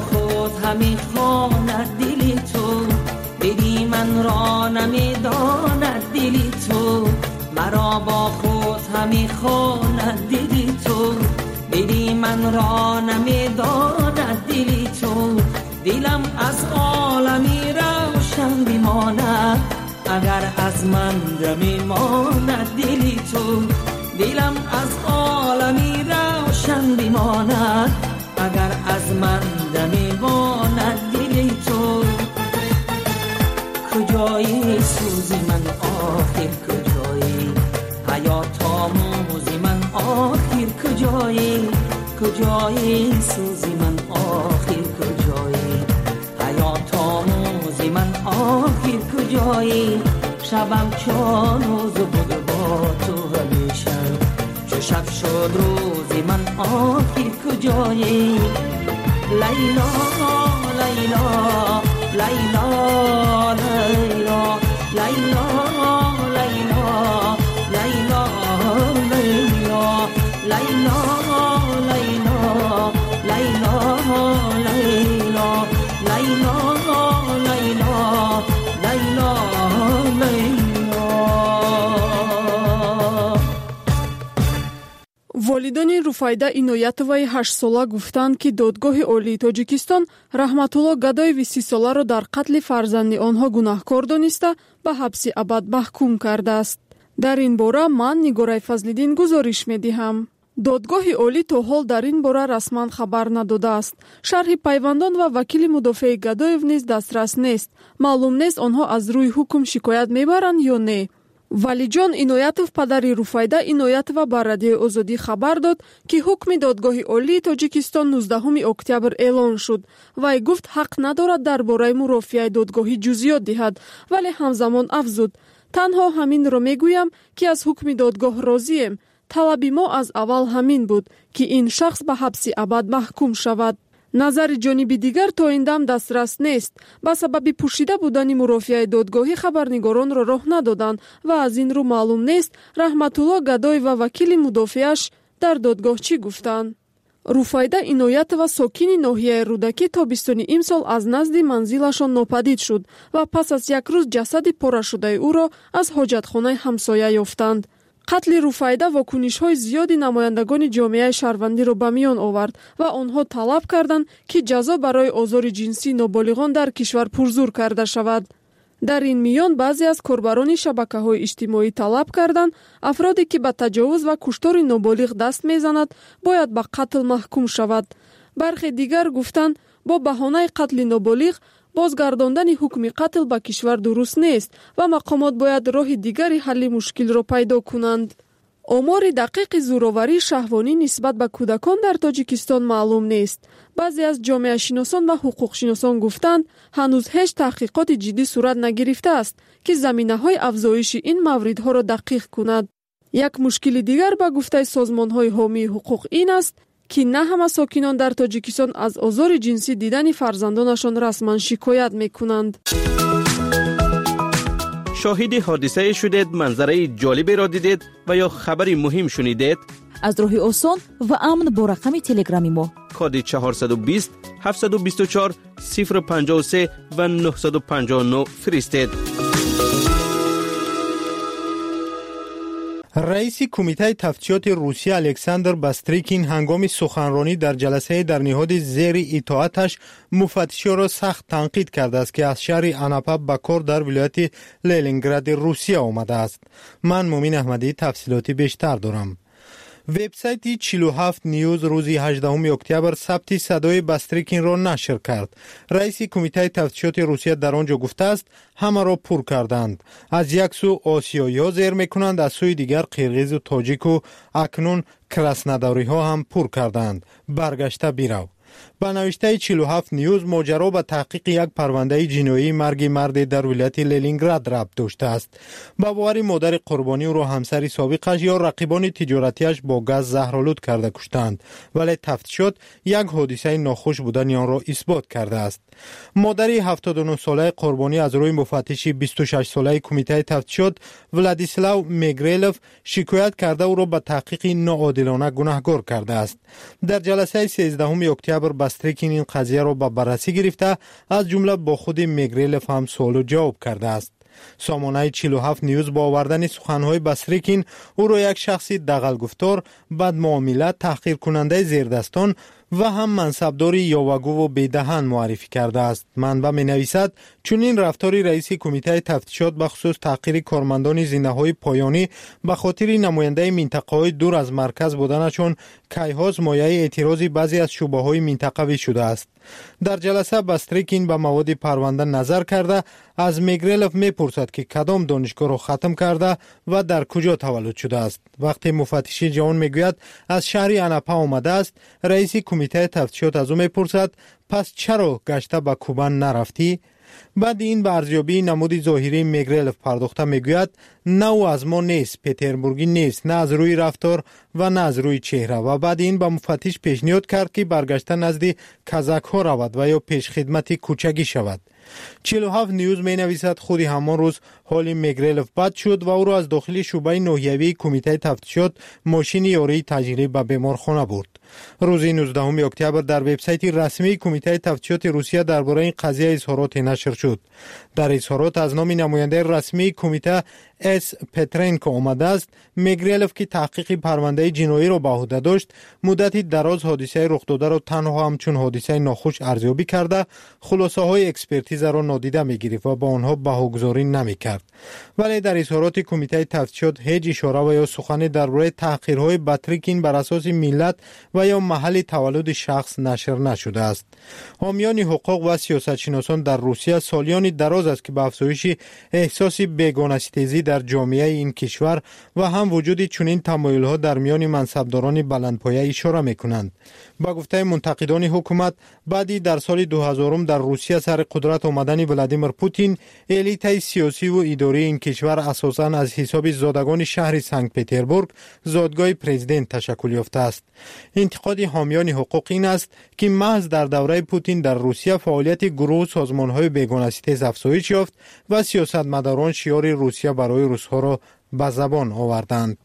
خود همی خواند دلی تو، دیدی من را نمیداند دلی تو، مرا با خود همی خواند دلی تو، دیدی من را نمیداند دلی تو، دلم از عالمی روشن بماند اگر از من بماند دلی تو، دلم از عالمی روشن بماند اگر از من بماند دلی تو، کجایی سوزی من آخر کجایی، حیات آموزی من آخر کجایی، کجایی سوزی من آخر کجایی، حیات آموزی من آخر کجایی، شبم چون روز بود با تو همیشه، چو شب شد روزی من آخر کجایی، لیلا لیلا لیلا لیلا لیلا لیلا لیلا لیلا لیلا لیلا لیلا لیلا لیلا волидони Руфайда Иноятоваи 8 сола гуфтанд ки додгоҳи олии Тоҷикистон Раҳматулло Гадоеви 30 соларо дар қатли фарзанди онҳо гунаҳкор дониста ба ҳабси абад маҳкум кардааст. дар ин бора ман Нигораи Фазлиддин гузориш медиҳам. додгоҳи олӣ то ҳол дар ин бора расман хабар надодааст. шарҳи пайвандон ва вакили мудофиаи Гадоев низ дастрас нест. маълум нест онҳо аз рӯи ҳукм шикоят мебаранд ё не. Валиҷон Иноятов падари Руфайда Иноятова ба Радиои Озодӣ хабар дод ки ҳукми додгоҳи олии Тоҷикистон 19 октябр эълон шуд. Вай гуфт ҳақ надорад дар бораи мурофиаи додгоҳӣ ҷузъиёт диҳад, вале ҳамзамон афзуд: танҳо ҳаминро мегӯям ки аз ҳукми додгоҳ розием. талаби мо аз аввал ҳамин буд ки ин шахс ба ҳабси абад маҳкум шавад. назари ҷониби дигар то ин дам дастрас нест. ба сабаби пӯшида будани мурофиаи додгоҳӣ хабарнигоронро роҳ надоданд ва аз ин рӯ маълум нест Раҳматулло Гадоев ва вакили мудофиааш дар додгоҳ чӣ гуфтанд. Руфайда Иноятова сокини ноҳияи Рӯдакӣ тобистони имсол аз назди манзилашон нопадид шуд ва пас аз як рӯз ҷасади порашудаи ӯро аз ҳоҷатхонаи ҳамсоя ёфтанд. қатли Руфайда вокунишҳои зиёди намояндагони ҷомеаи шаҳрвандиро ба миён овард ва онҳо талаб карданд ки ҷазо барои озори ҷинсии ноболиғон дар кишвар пурзур карда шавад. дар ин миён баъзе аз корбарони шабакаҳои иҷтимоӣ талаб карданд афроде ки ба таҷовуз ва куштори ноболиғ даст мезанад бояд ба қатл маҳкум шавад. бархе дигар гуфтанд бо баҳонаи қатли ноболиғ бозгардондани ҳукми қатл ба кишвар дуруст нест ва мақомот бояд роҳи дигари ҳалли мушкилро пайдо кунанд. омори дақиқи зӯроварии шаҳвонӣ нисбат ба кӯдакон дар Тоҷикистон маълум нест. баъзе аз ҷомеашиносон ва ҳуқуқшиносон гуфтанд ҳанӯз ҳеҷ таҳқиқоти ҷиддӣ сурат нагирифтааст ки заминаҳои афзоиши ин мавридҳоро дақиқ кунад. як мушкили дигар ба гуфтаи созмонҳои ҳомии ҳуқуқ ин аст ки на ҳама сокинон дар Тоҷикистон аз озори ҷинсӣ дидани фарзандонашон расман шикоят мекунанд. شاهد حادثه شدید، منظره جالبی را دیدید و یا خبری مهم شنیدید؟ از راه آسان و امن با رقم تلگرامی ما کد 420 724 053 و 959 فرستید. رئیس کمیته تفتیشات روسیه الکساندر باستریکین هنگام سخنرانی در جلسه در نهاد زیر اطاعتش مفتشی را سخت تنقید کرده است که از شهر اناپا به کار در ولایت لنینگراد روسیه آمده است. من مومین احمدی تفصیلاتی بیشتر دارم. وبسایت 47 نیوز روز 18 اکتبر ثبت صدای باستریکین را نشر کرد. رئیس کمیته تفتیشات روسیه در آنجا گفته است همه را پر کردند. از یک سو آسیایی زیر میکنند، از سوی دیگر قرغیز و تاجیک و اکنون کراسنوداری ها هم پر کردند. برگشته بیرو. با نوشته 47 نیوز ماجرا به تحقیق یک پرونده جنایی مرگ مرد در ولایت لنینگراد ربط داشته است. با باور مادر قربانی او را همسر سابقش یا رقیبان تجارتیش با گاز زهرآلود کرده کشتند، ولی تفتیشات یک حادثه ناخوش بودن آن را اثبات کرده است. مادر 79 ساله قربانی از روی مفتش 26 ساله کمیته تفتیشات ولادیسلاو میگریلوف شکایت کرده او را به تحقیق ناعادلانه گناهکار کرده است. در جلسه 13 اکتبر باستریکین این قضیه را به بررسی گرفته از جمله با خود میگرلف هم سوال و جواب کرده است. سامانه 47 نیوز با آوردن سخنهای باستریکین او را یک شخصی دغل‌گفتار، بدمعامله، تحقیر کننده زیردستان و هم منصبداری یاوه‌گو و بیدهن معرفی کرده است. منبع می‌نویسد چنین رفتاری رئیس کمیته تفتیشات به خصوص تحقیر کارمندان زینه‌های پایانی به خاطر نماینده منطقه‌های دور از مرکز بودنشان کیهاز مایه اعتراض بعضی از شعبه‌های منطقوی شده است. در جلسه باستریکین به مواد پرونده نظر کرده از میگرلف میپرسد که کدام دانشگاه را ختم کرده و در کجا تولد شده است. وقتی مفتش جوان میگوید از شهر انپا آمده است، رئیس کمیته تفتیشات از او میپرسد پس چرا گشته به کوبان نرفتی؟ بعد این به ارزیابی نمود ظاهری میگرلف پرداخته میگوید نه او از ما نیست، پتربورگی نیست، نه از روی رفتار و نه از روی چهره. و بعد این به مفتش پیشنهاد کرد که برگشته نزد کازاک ها رود و یا پیش خدمتی کوچگی شود. 47 نیوز می نویسد خودی همان روز حال میگرلف بد شد و او را از داخل شعبه ناحیوی کمیته تفتیشات ماشین یاری تجاری به بیمارخانه برد. روز 19 اکتبر در وبسایت رسمی کمیته تفتیشات روسیه درباره این قضیه اظهارات نشر شد. در اظهارات از نام نماینده رسمی کمیته اس پترنکو آمده است میگرلف که تحقیق پرونده جنایی را به عهده داشت مدتی دراز حادثه رخ داده را تنها همچون حادثه ناخوش ارزیابی کرده خلاصه های اکسپرتیز را نادیده میگرفت و با آنها بهاگذاری نمیکرد. ولی در اظهارات کمیته تفتیشات هیچ اشاره و یا سخن درباره تحقیرهای باستریکین بر اساس ملت و یا محل تولد شخص نشر نشده است. حامیان حقوق و سیاستشناسان در روسیه سالیان دراز است که به افزایش احساس بیگانه‌ستیزی در جامعه این کشور و هم وجود چنین تمایل‌ها در میان منصبداران بلندپایه اشاره می‌کنند. با گفته منتقدان حکومت بعدی در سال 2000 در روسیه سر قدرت آمدن ولادیمیر پوتین الیت سیاسی و اداری این کشور اساساً از حساب زادگان شهر سنت پتربورگ زادگاه پرزیدنت تشکل یافته است. انتقاد حامیان حقوق این است که محض در دوره پوتین در روسیه فعالیت گروه و سازمان‌های بیگانه‌ستیز افزایش یافت و سیاستمداران شعار روسیه برای روس‌ها را به زبان آوردند.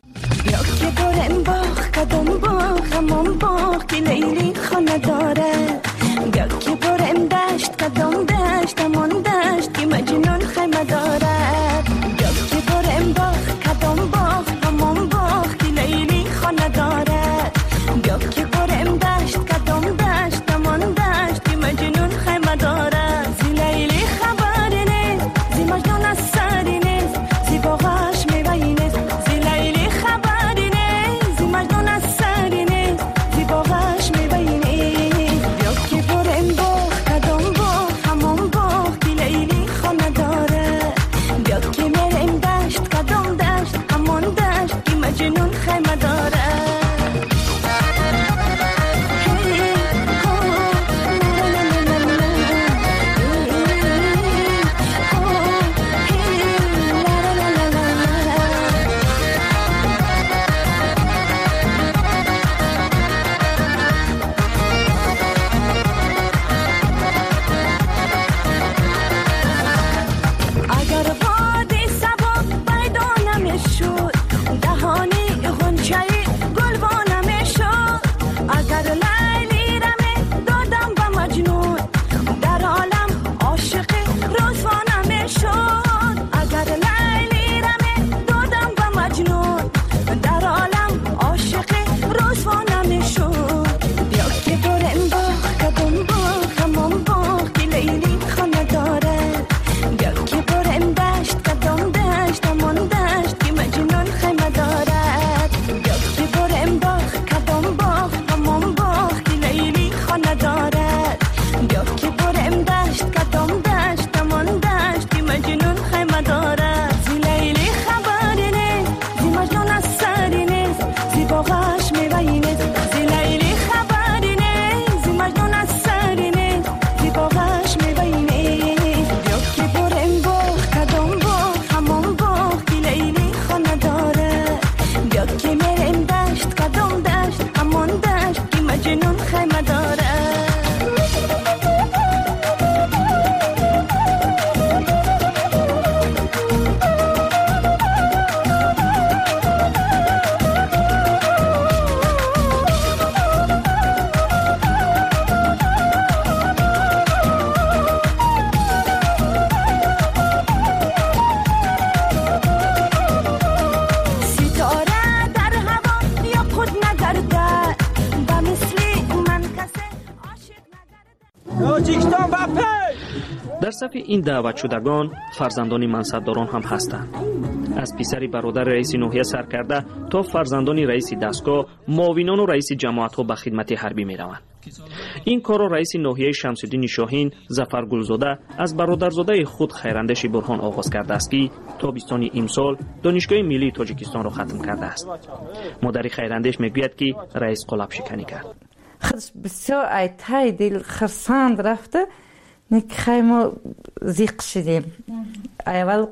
در صف این دعوت شدگان فرزندان منصبداران هم هستند. از پسر برادر رئیس ناحیه سرکرده تا فرزندان رئیس دستگاه، معاونان و رئیس جماعت‌ها به خدمت حربی می‌روند. این کار را رئیس ناحیه شمس‌الدین شاهین ظفر گلزاده از برادرزاده خود خیراندیش برهان آغاز کرده است که تابستان امسال دانشگاه ملی تاجیکستان را ختم کرده است. مادر خیراندیش میگوید که رئیس قلاب شکنی کرد. خودش بسیار ایتای دل خرساند رفته، نکخای ما زیق شدیم. اول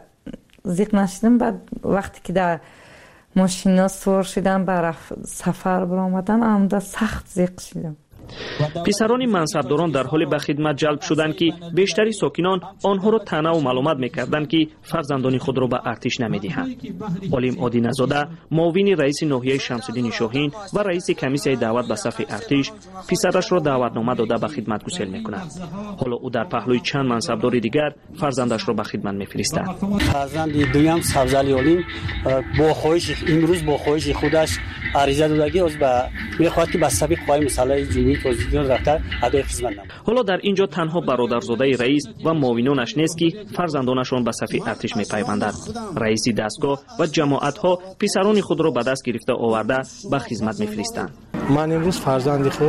زیق نشدیم، بعد وقتی که در ماشینا سوار شدم برای سفر برآمدن آمده سخت زیق شدم. پسران منصبداران در حال به خدمت جلب شدند که بیشتری ساکنان آنها را طعنه و ملامت می‌کردند که فرزندان خود را به ارتش نمی‌دهند. علیم آدینه زاده، معاون رئیس ناحیه شمس‌الدین شاهین و رئیس کمیسیای دعوت به صف ارتش، پسرش را دعوتنامه داده به خدمت گسیل می‌کند. حالا او در پهلوی چند منصبدار دیگر فرزندش را به خدمت می‌فرستد. فرزند دویم سبزعلی علیم با خواهش امروز با خواهش خودش عریضه دادگی از به می‌خواهد که به صف قوای مسلح جمهوری تاجیکستان رفته ادای خدمت نماید. حالا در اینجا تنها برادرزاده رئیس و معاونانش نیست که فرزندانشان به صف ارتش می‌پیوندند. رئیس دستگاه و جماعت‌ها پسران خود را به دست گرفته آورده به خدمت می‌فرستند. من امروز فرزند خود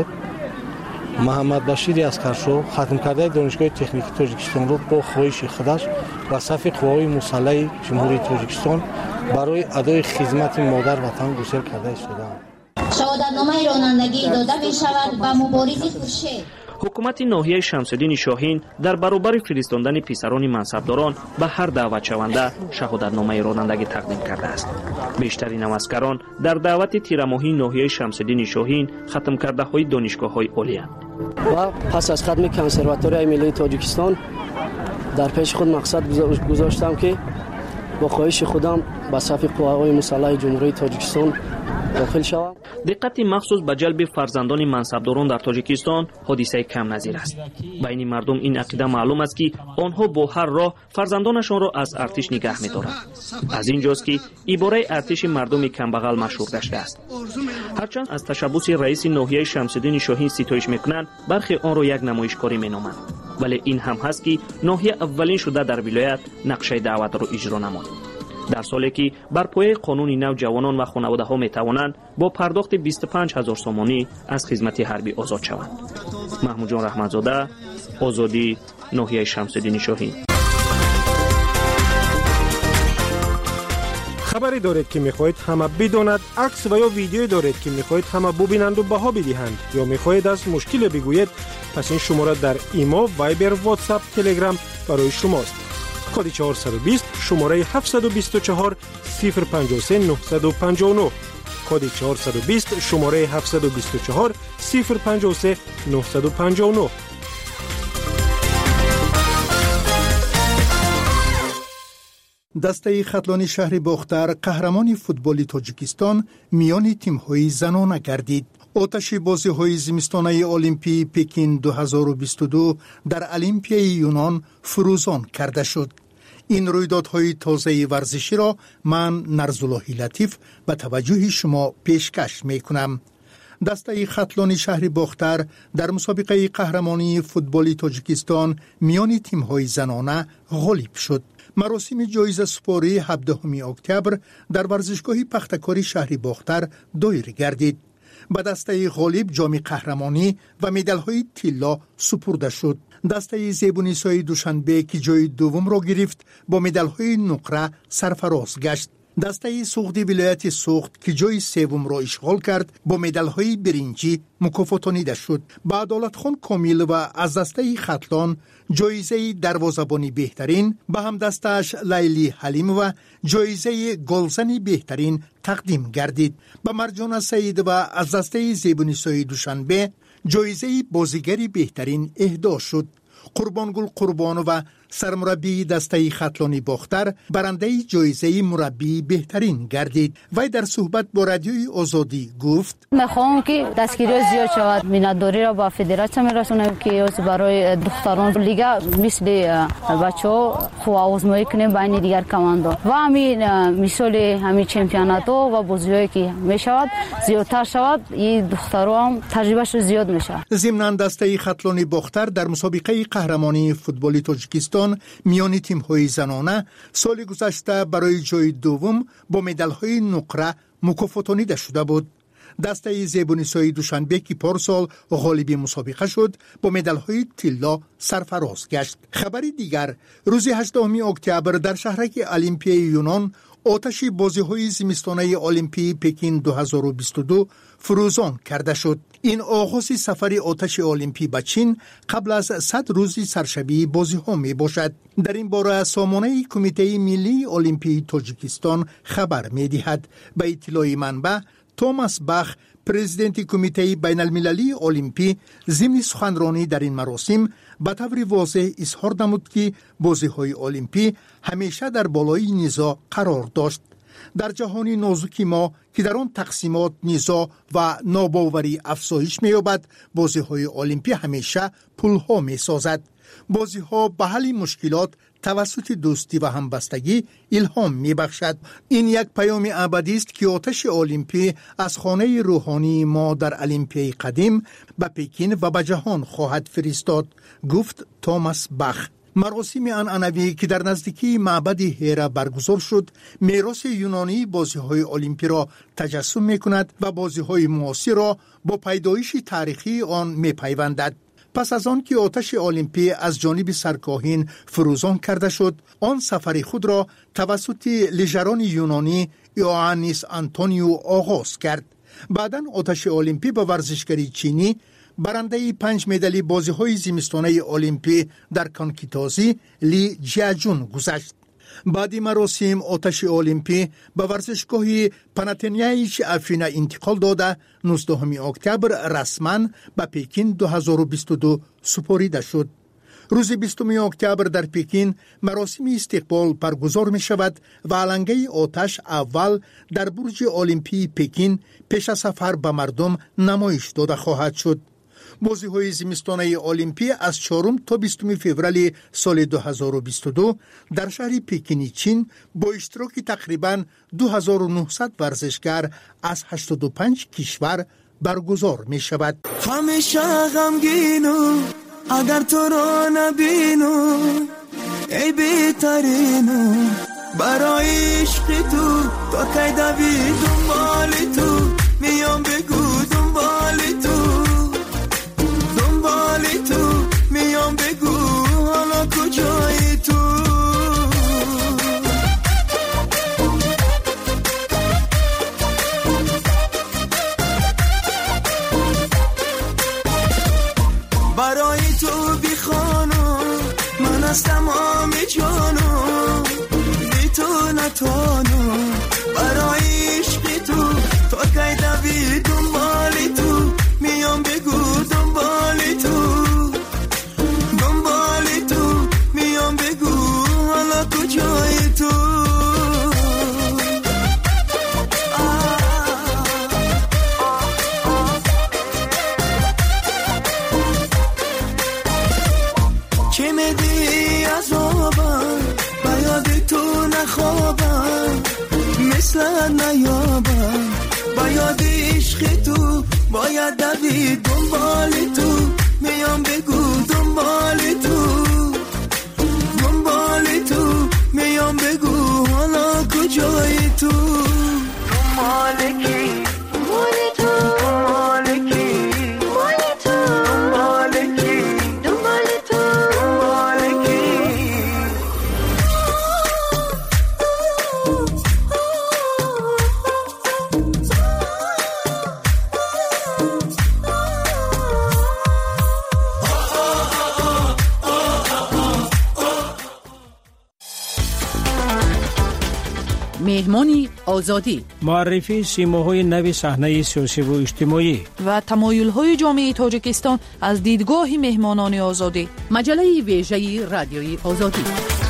محمد بشیر اسکرشو ختم کرده دانشگاه تکنیکی تاجیکستان را با خواهش خودش به صف قوای مسلح جمهوری تاجیکستان برای ادای خدمت مادر وطن گسیل کرده شدند. شهادتنامه رانندگی داده می شود به مبارز خورشید. حکومت ناحیه شمس‌الدین شاهین در برابر فرستاندن پسران منصبداران به هر دعوت شونده شهادتنامه رانندگی تقدیم کرده است. بیشترین نوسکران در دعوت تیرماهی ناحیه شمس‌الدین شاهین ختم کرده های دانشگاه‌های عالی‌اند. و پس از ختم کنسرواتوری ملی تاجیکستان در پیش خود مقصد گذاشتم که با خواهش خودم به صف قوای مسلح جمهوری تاجیکستان داخل شوم. دقت مخصوص به جلب فرزندان منصبداران در تاجیکستان حادثه کم نظیر است. بین مردم این عقیده معلوم است که آنها با هر راه فرزندانشان را از ارتش نگه می‌دارند. از اینجاست که عباره ارتش مردم کمبغل مشهور گشته است. هرچند از تشبث رئیس ناحیه شمس‌الدین شاهین ستایش می‌کنند، برخی آن را یک نمایشکاری می‌نامند. ولی این هم هست که ناحیه اولین شده در ولایت نقشه دعوت را اجرا نمود. در سالی که بر پایه قانون نو جوانان و خانواده‌ها می‌توانند با پرداخت 25000 سومانی از خدمت حربی آزاد شوند. محمود جان رحمتزاده، آزادی، ناحیه شمس‌الدین شاهین. خبری دارید که می‌خواهید همه بداند، عکس و یا ویدیویی دارید که می‌خواهید همه ببینند و بها بدهند یا می‌خواهید از مشکل بگویید، پس این شماره در ایما، وایبر، واتساپ، تلگرام برای شماست. کد 420 شماره 724 053 959. کد 420 شماره 724 053 959. دسته خطلانی شهر باختر قهرمان فوتبال تاجیکستان میان تیم‌های زنانه گردید. آتش بازی‌های زمستانه المپی پکین 2022 در المپیای یونان فروزان کرده شد. این رویدادهای تازه ورزشی را من نرزاللهی لطیف به توجه شما پیشکش می‌کنم. دسته خطلان شهر باختر در مسابقه قهرمانی فوتبال تاجیکستان میان تیم‌های زنانه غالب شد. مراسم جایزه سپاری 17 اکتبر در ورزشگاه پختکاری شهر باختر دایر گردید. به دسته غالب جام قهرمانی و مدال‌های طلا سپرده شد. دسته زیبونیسای دوشنبه که جای دوم را گرفت با مدال‌های نقره سرفراز گشت. دسته سوخت ولایت سوخت که جای سوم را اشغال کرد با مدال‌های برنجی مکافاتانیده شد. با عدالتخان کامل و از دسته خطلان جایزه دروازه‌بانی بهترین به هم دستش لیلی حلیم و جایزه گلزنی بهترین تقدیم گردید. به مرجان سعید و از دسته زیبونیسای دوشنبه جایزه بازیگری بهترین اهدا شد. قربانگل قربانو و سرمربی دسته خطلانی باختر برنده جایزه مربی بهترین گردید. وی در صحبت با رادیوی آزادی گفت: میخوام که دستگیری زیاد شود، مینتداری را با فدراسیون میرسونم که برای دختران لیگا مثل بچه‌ها خوب آزمایی کنیم بین دیگر کماندو و همین مثال همین چمپیونات و بازی‌هایی که میشود زیادتر شود، این دختران تجربهش زیاد میشه. ضمن دسته خطلانی باختر در مسابقه قهرمانی فوتبال تاجیکستان میان تیم‌های زنانه سال گذشته برای جای دوم با مدال‌های نقره مکافاتانیده شده بود. دسته زیبونیسای دوشنبه که پارسال غالب مسابقه شد با مدال‌های طلا سرفراز گشت. خبری دیگر روز 18 اکتبر در شهرک المپیای یونان آتش بازی‌های زمستانه المپی پکین 2022 فروزان کرده شد. این آغاز سفر آتش المپی به چین قبل از 100 روز سرشبی بازی‌ها می باشد. در این باره سامانه کمیته ملی المپی تاجیکستان خبر می دهد. به اطلاع منبع توماس باخ پرزیدنت کمیته بین المللی المپی ضمن سخنرانی در این مراسم به طور واضح اظهار نمود که بازی‌های المپی همیشه در بالای نزاع قرار داشت. در جهان نازک ما که در آن تقسیمات، نزاع و ناباوری افزایش می‌یابد، بازی‌های المپی همیشه پل‌ها می‌سازد. بازی‌ها به حل مشکلات توسط دوستی و همبستگی الهام می‌بخشد. این یک پیام ابدی است که آتش المپی از خانه روحانی ما در المپیای قدیم به پکین و به جهان خواهد فرستاد، گفت توماس باخ. مراسم عنعنوی که در نزدیکی معبد هیرا برگزار شد، میراث یونانی بازی‌های المپی را تجسم می‌کند و بازی‌های معاصر را با پیدایش تاریخی آن می‌پیوندد. پس از آن که آتش المپی از جانب سرکاهین فروزان کرده شد، آن سفر خود را توسط لژران یونانی یوانیس آنتونیو آغاز کرد. بعداً آتش المپی به ورزشکاری چینی برنده 5 مدال بازی‌های زمستانه المپی در کانکیتازی لی جیاجون گذشت. بعد مراسم آتش المپی به ورزشگاه پاناتینایچ افینا انتقال داده 19 اکتبر رسما به پکین 2022 سپرده شد. روز 20 اکتبر در پکین مراسم استقبال برگزار می شود و علنگه آتش اول در برج المپی پکین پیش از سفر به مردم نمایش داده خواهد شد. بازی‌های زمستانه المپی از 4 تا 20 فوریه سال 2022 در شهر پکین چین با اشتراک تقریباً 2900 ورزشکار از 85 کشور برگزار می شود. همیشه غمگینم اگر تو را نبینم، ای بهترینم برای عشق تو، تا کی دوی دنبال تو، میام بگو دنبال تو، تو میام بگو حالا کجایی تو. برای تو بیخانم من از تمام جانم، بی تو نتانم برای عشق تو، تا کی دوی دنبال تو، میام بگو دنبال تو، میام بگو حالا کجایی تو. چه میدی عذابم به یاد تو نخوابم، مثل نیابم به یاد عشق تو، باید دوی دنبال تو، میام بگو دنبال تو، میام بگو حالا کجایی تو. مالکی مالکی مالکی مالکی دنبال تو مالکی. مهمانی آزادی، معرفی سیماهای نوی صحنه سیاسی و اجتماعی و تمایل‌های جامعه تاجیکستان از دیدگاه مهمانان آزادی. مجله ویژه رادیوی آزادی.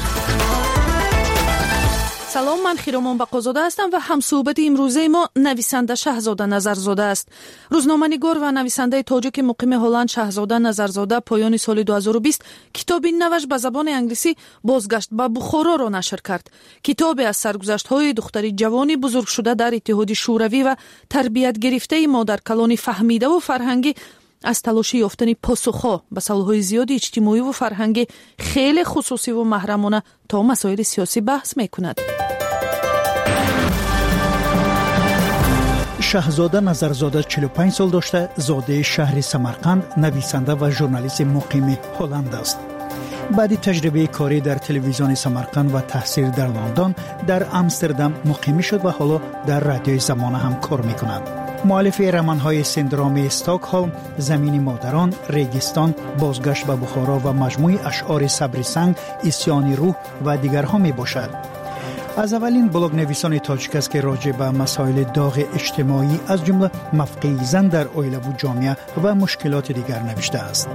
سلام، من خیرامان بقازاده هستم و همصحبت امروزه ما نویسنده شهزاده نظرزاده است. روزنامه‌نگار و نویسنده تاجیک مقیم هلند شهزاده نظرزاده پایان سال 2020 کتابی نوش به زبان انگلیسی بازگشت به بخارا را نشر کرد. کتابی از سرگذشت‌های دختری جوانی بزرگ شده در اتحاد شوروی و تربیت گرفته مادر کلان فهمیده و فرهنگی از تلاش یافتن پاسخ‌ها به سوال‌های زیاد اجتماعی و فرهنگی خیلی خصوصی و محرمانه تا مسائل سیاسی بحث می‌کند. شهزاده نظرزاده 45 سال داشته، زاده شهر سمرقند، نویسنده و ژورنالیست مقیم هلند است. بعد تجربه کاری در تلویزیون سمرقند و تحصیل در لندن، در آمستردام مقیم شد و حالا در رادیوی زمانه هم کار می‌کند. مؤلف رمان‌های سندروم استکهلم، زمین مادران، ریگستان، بازگشت به بخارا و مجموعه اشعار صبر سنگ، اسیان روح و دیگرها میباشد. از اولین بلاگ نویسان تاجیک است که راجع به مسائل داغ اجتماعی از جمله موقع زن در عائله و جامعه و مشکلات دیگر نوشته است.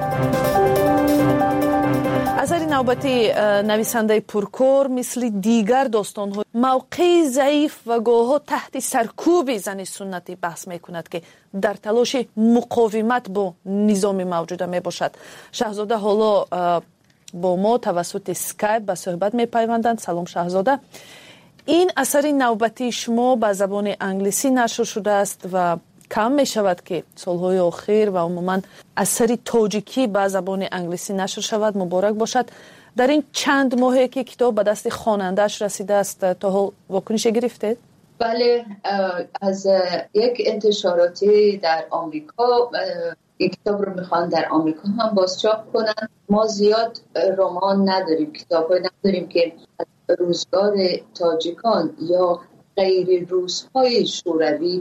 اثر نوبتی نویسنده پرکار مثل دیگر داستان‌ها موقع ضعیف و گاه‌ها تحت سرکوب زن سنتی بحث می‌کند که در تلاش مقاومت با نظام موجوده میباشد. شهزاده حالا با ما توسط اسکایپ به صحبت می‌پیوندند. سلام شهزاده. این اثر نوبتی شما به زبان انگلیسی نشر شده است و کم می شود که سالهای آخر و عموما اثر تاجیکی به زبان انگلیسی نشر شود. مبارک باشد. در این چند ماهی که کتاب به دست خواننده‌اش رسیده است تا حال واکنش گرفته؟ بله، از یک انتشاراتی در آمریکا یک کتاب رو میخوان در آمریکا هم بازچاپ کنن. ما زیاد رمان نداریم، کتاب‌های نداریم که از روزگار تاجیکان یا غیر روس‌های شوروی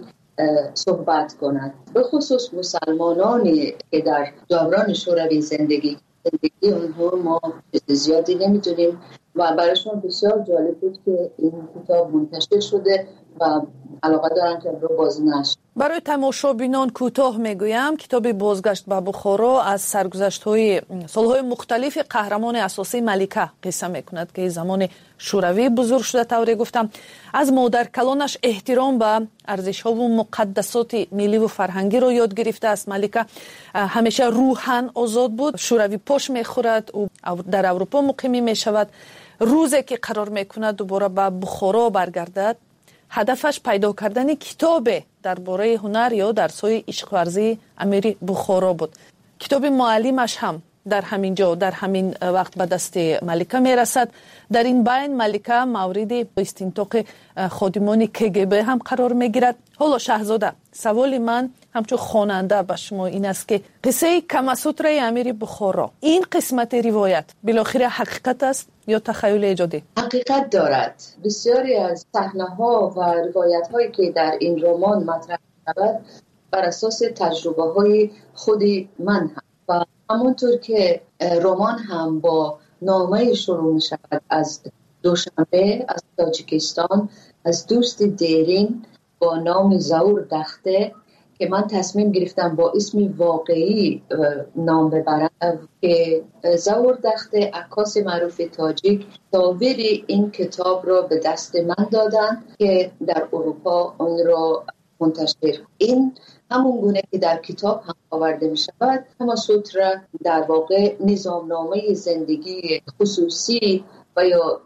صحبت کنند. به خصوص مسلمانانی که در دوران شوروی زندگی اونها ما زیادی نمیدونیم و برایشون بسیار جالب بود که این کتاب منتشر شده و علاقه دارن که رو باز نشر. برای تماشابینان کوتاه میگویم کتاب بازگشت به بخارا از سرگذشت‌های سالهای مختلف قهرمان اساسی ملکه قصه میکند که زمان شوروی بزرگ شده. طوری گفتم از مادر کلانش احترام به ارزش‌ها و مقدسات ملی و فرهنگی رو یاد گرفته است. ملکه همیشه روحاً آزاد بود. شوروی پاش میخورد و در اروپا مقیم میشود. روزی که قرار میکند دوباره به بخارا برگردد، هدفش پیدا کردن کتاب درباره هنر یا درس‌های عشق ورزی امیر بخارا بود. کتاب معلمش هم در همین جا در همین وقت به دست ملکه میرسد. در این بین ملکه مورد استنطاق خادمان KGB هم قرار میگیرد. حالا شهزاده، سوال من همچون خواننده به شما این است که قصه کماسوتر امیر بخارا، این قسمت روایت بالاخره حقیقت است یا تخیل ایجادی؟ حقیقت دارد. بسیاری از صحنه‌ها و روایت‌هایی که در این رمان مطرح شود بر اساس تجربه‌های خود من هم و همونطور که رمان هم با نامه شروع می‌شود از دوشنبه از تاجیکستان، از دوست دیرین با نام زور دخته که من تصمیم گرفتم با اسم واقعی نام ببرم که زور دخته عکاس معروف تاجیک تصاویر این کتاب را به دست من دادن که در اروپا آن را منتشر. این همون گونه که در کتاب هم آورده می شود. کماسوتر در واقع نظامنامه زندگی خصوصی و یا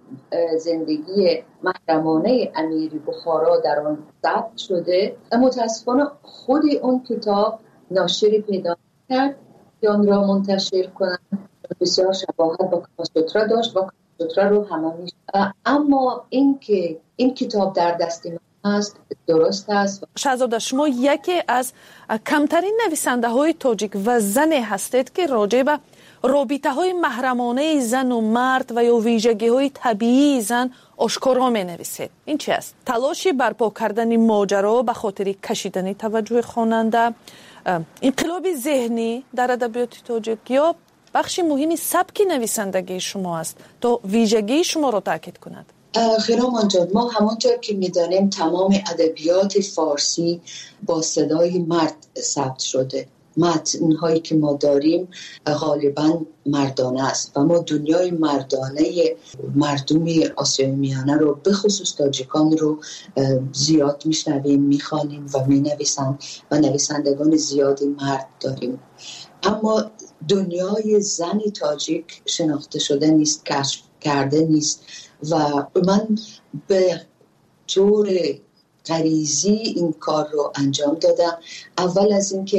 زندگی محرمانه امیر بخارا در آن ثبت شده. متاسفانه خود اون کتاب ناشری پیدا کرد که آن را منتشر کنند. بسیار شباهت با کماسوتر داشت و کماسوتر رو همه میشه. اما این که این کتاب در دست من است درست است. شهزاده، شما یکی از کمترین نویسنده های تاجیک و زن هستید که راجع به رابطه های محرمانه زن و مرد و یا ویژگی های طبیعی زن آشکارا می نویسید. این چی است؟ تلاشی برپا کردن ماجرا به خاطر کشیدن توجه خواننده، انقلاب ذهنی در ادبیات تاجیک یا بخشی مهمی سبک نویسندگی شما است تا ویژگی شما را تاکید کند؟ خیرامان جان، ما همانطور که می‌دانیم تمام ادبیات فارسی با صدای مرد ثبت شده. متن‌هایی که ما داریم غالباً مردانه است و ما دنیای مردانه مردم آسیای میانه رو به خصوص تاجیکان رو زیاد میشنویم، میخوانیم و مینویسند و نویسندگان زیادی مرد داریم. اما دنیای زن تاجیک شناخته شده نیست، کشف کرده نیست و من به طور غریزی این کار رو انجام دادم. اول از اینکه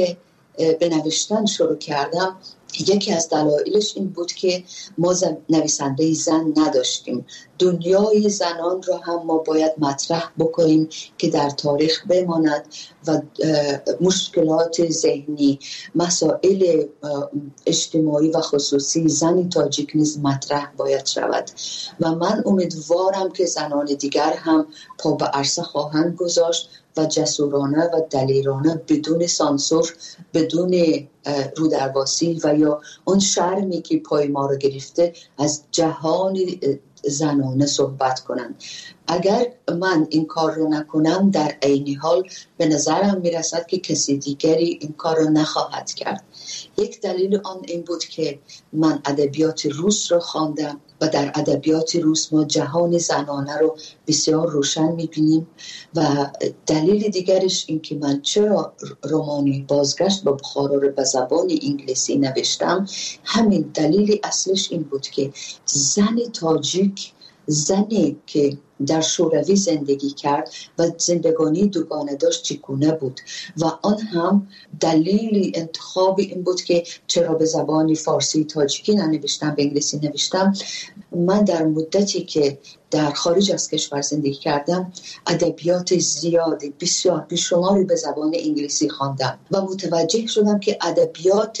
به نوشتن شروع کردم، یکی از دلایلش این بود که ما نویسنده زن نداشتیم. دنیای زنان را هم ما باید مطرح بکنیم که در تاریخ بماند و مشکلات ذهنی، مسائل اجتماعی و خصوصی زن تاجیک نیز مطرح باید شود و من امیدوارم که زنان دیگر هم پا به عرصه خواهند گذاشت و جسورانه و دلیرانه بدون سانسور، بدون رودرباسی و یا اون شرمی که پای ما رو گرفته از جهان زنانه صحبت کنند. اگر من این کار رو نکنم در عین حال به نظرم میرسد که کسی دیگری این کار رو نخواهد کرد. یک دلیل آن این بود که من ادبیات روس رو خواندم و در ادبیات روس ما جهان زنانه رو بسیار روشن میبینیم و دلیل دیگرش این که من چرا رمانی بازگشت به بخارا رو به زبان انگلیسی نوشتم، همین دلیل اصلش این بود که زن تاجیک، زنی که در شوروی زندگی کرد و زندگانی دوگانه داشت چگونه بود و آن هم دلیل انتخاب این بود که چرا به زبان فارسی تاجیکی ننوشتم، به انگلیسی نوشتم. من در مدتی که در خارج از کشور زندگی کردم ادبیات زیادی بسیار بیشماری به زبان انگلیسی خواندم و متوجه شدم که ادبیات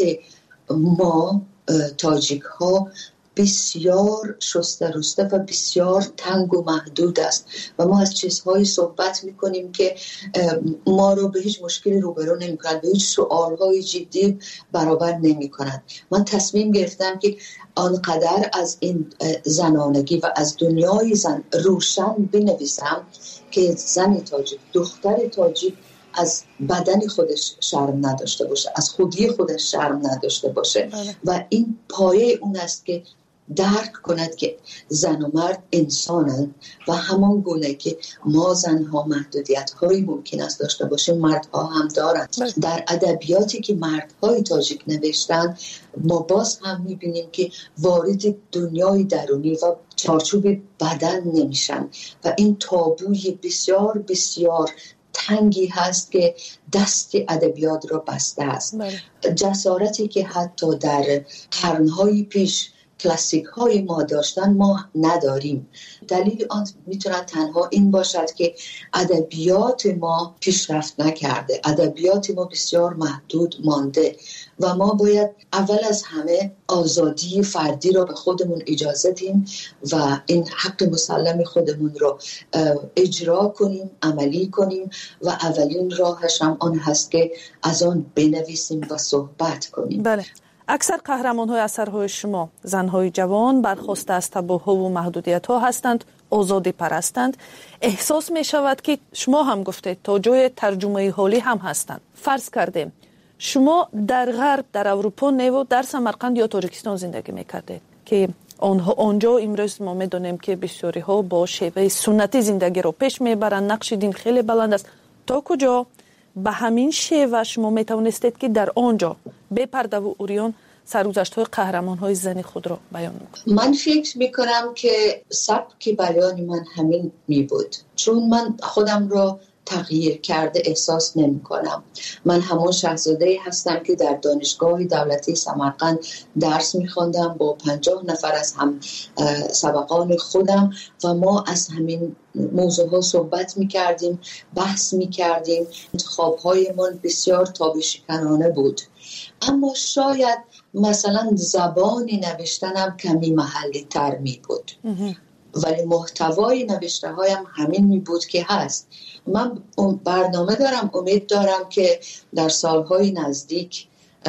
ما تاجیک ها بسیار شسته رسته و بسیار تنگ و محدود است و ما از چیزهایی صحبت میکنیم که ما رو به هیچ مشکلی روبرو نمیکنند، به هیچ سوالهای جدی برابر نمیکنند. من تصمیم گرفتم که آنقدر از این زنانگی و از دنیای زن روشن بنویسم که زن تاجیک، دختر تاجیک از بدن خودش شرم نداشته باشه، از خودی خودش شرم نداشته باشه و این پایه اون است که درک کند که زن و مرد انسانند و همان گونه که ما زنها محدودیت هایی ممکن است داشته باشیم مردها هم دارند. در ادبیاتی که مردهای تاجیک نوشتن ما باز هم میبینیم که وارد دنیای درونی و چارچوب بدن نمیشن و این تابوی بسیار بسیار تنگی هست که دست ادبیات را بسته است. جسارتی که حتی در قرنهای پیش کلاسیک های ما داشتن ما نداریم. دلیل آن میتونه تنها این باشد که ادبیات ما پیشرفت نکرده، ادبیات ما بسیار محدود مانده و ما باید اول از همه آزادی فردی را به خودمون اجازه دیم و این حق مسلم خودمون رو اجرا کنیم، عملی کنیم و اولین راهش هم آن هست که از آن بنویسیم و صحبت کنیم. بله. اکثر قهرمان‌های اثرهای شما زن‌های جوان برخواسته از تابوها و محدودیت‌ها هستند، آزادی پرستند. احساس می‌شود که شما هم گفتید تا جای ترجمه حالی هم هستند. فرض کردیم شما در غرب، در اروپا و در سمرقند یا تاجیکستان زندگی می‌کردید که آنجا امروز ما می‌دانیم که بسیاری‌ها با شیوه سنتی زندگی رو پیش می‌برند، نقش دین خیلی بلند است. تا کجا به همین شیوه شما میتوانستید که در آنجا به پرده و اوریان سرگذشت‌های قهرمان‌های زنی خود را بیان کنید؟ من فکر میکنم که سبک بیان من همین می بود، چون من خودم را تغییر کرده احساس نمی کنم. من همون شاهزاده هستم که در دانشگاه دولتی سمرقند درس می خواندم با 50 نفر از هم سبقان خودم و ما از همین موضوع ها صحبت می کردیم، بحث می کردیم. انتخاب‌های من بسیار تابشکنانه بود، اما شاید مثلا زبان نوشتنم کمی محلی تر می بود، ولی محتوای نوشته هایم همین می بود که هست. من برنامه دارم، امید دارم که در سالهای نزدیک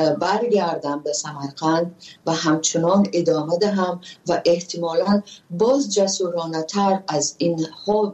برگردم به سمرقند و همچنان ادامه دهم و احتمالاً باز جسورانه تر از این ها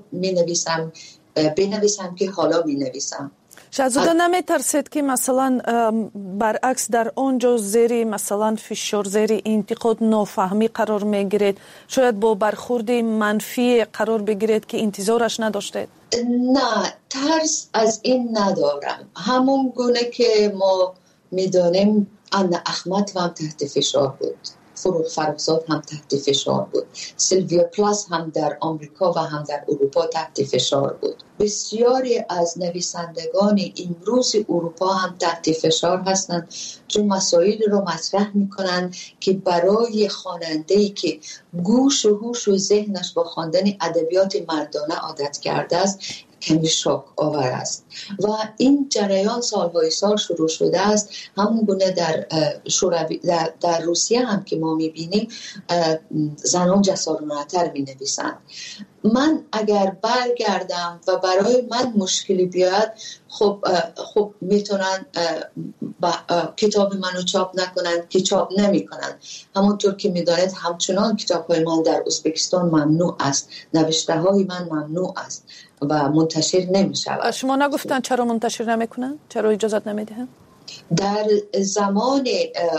بنویسم که حالا می نویسم. شاهزاده نمیترسید که مثلا برعکس در آنجا زیر مثلا فشار، زیر انتقاد، نافهمی قرار میگیرید، شاید با برخورد منفی قرار بگیرید که انتظارش نداشتید؟ نه، ترس از این ندارم. همون گونه که ما میدانیم ان احمد هم تحت فشار بود فروغ فرخزاد هم تحت فشار بود، سیلویا پلاس هم در آمریکا و هم در اروپا تحت فشار بود. بسیاری از نویسندگان امروز اروپا هم تحت فشار هستند چون مسائل رو مطرح میکنند که برای خواننده‌ای که گوش و هوش و ذهنش با خواندن ادبیات مردانه عادت کرده است کمی شاک آور است و این جریان سالهای سال شروع شده است. همون گونه در روسیه هم که ما میبینیم زنان جسارانه‌تر مینویسند. من اگر برگردم و برای من مشکلی بیاد خب میتونن کتاب منو چاپ نکنن که چاپ نمیکنن. همونطور که میدانید همچنان کتاب‌های من در ازبکستان ممنوع است، نوشته های من ممنوع است و منتشر نمی شود. شما نگفتن چرا منتشر نمیکنن؟ چرا اجازت نمیدهن؟ در زمان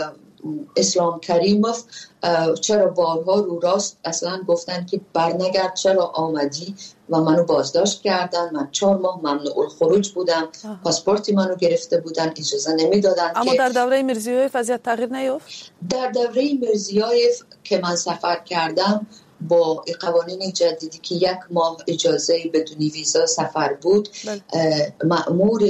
اسلام کریموف چرا بارها رو راست اصلا گفتن که برنگرد، چرا آمدی و منو بازداشت کردن. من 4 ماه ممنوع الخروج بودم، پاسپورتی منو گرفته بودن، اجازه نمیدادن. اما در دوره میرزیویف وضعیت تغییر نیافت؟ در دوره میرزیویف که من سفر کردم با قوانین جدیدی که 1 ماه اجازه بدون ویزا سفر بود، مأمور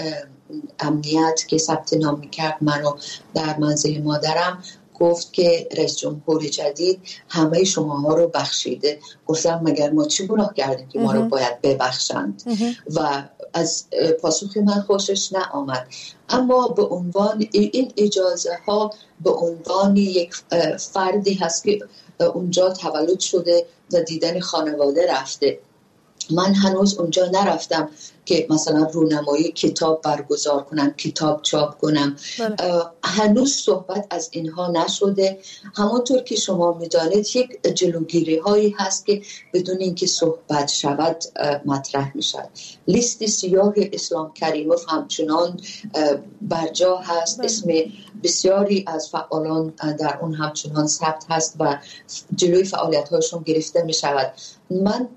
امنیت که ثبت نام میکرد منو در منزل مادرم گفت که رئیس جمهور جدید همه شماها رو بخشیده. گفتم مگر ما چی گناه کردیم که ما رو باید ببخشند؟ و از پاسخ من خوشش نآمد. اما به عنوان این اجازه ها به عنوان یک فردی هست که اونجا تولد شده و دیدن خانواده رفته. من هنوز اونجا نرفتم که مثلا رونمایی کتاب برگزار کنم، کتاب چاپ کنم. هنوز صحبت از اینها نشده. همونطور که شما میدانید یک جلوگیری هایی هست که بدون اینکه صحبت شود مطرح میشد. لیست سیاه اسلام کریموف همچنان برجا هست، اسم بسیاری از فعالان در اون همچنان ثبت هست و جلوی فعالیت هاشون گرفته میشود. من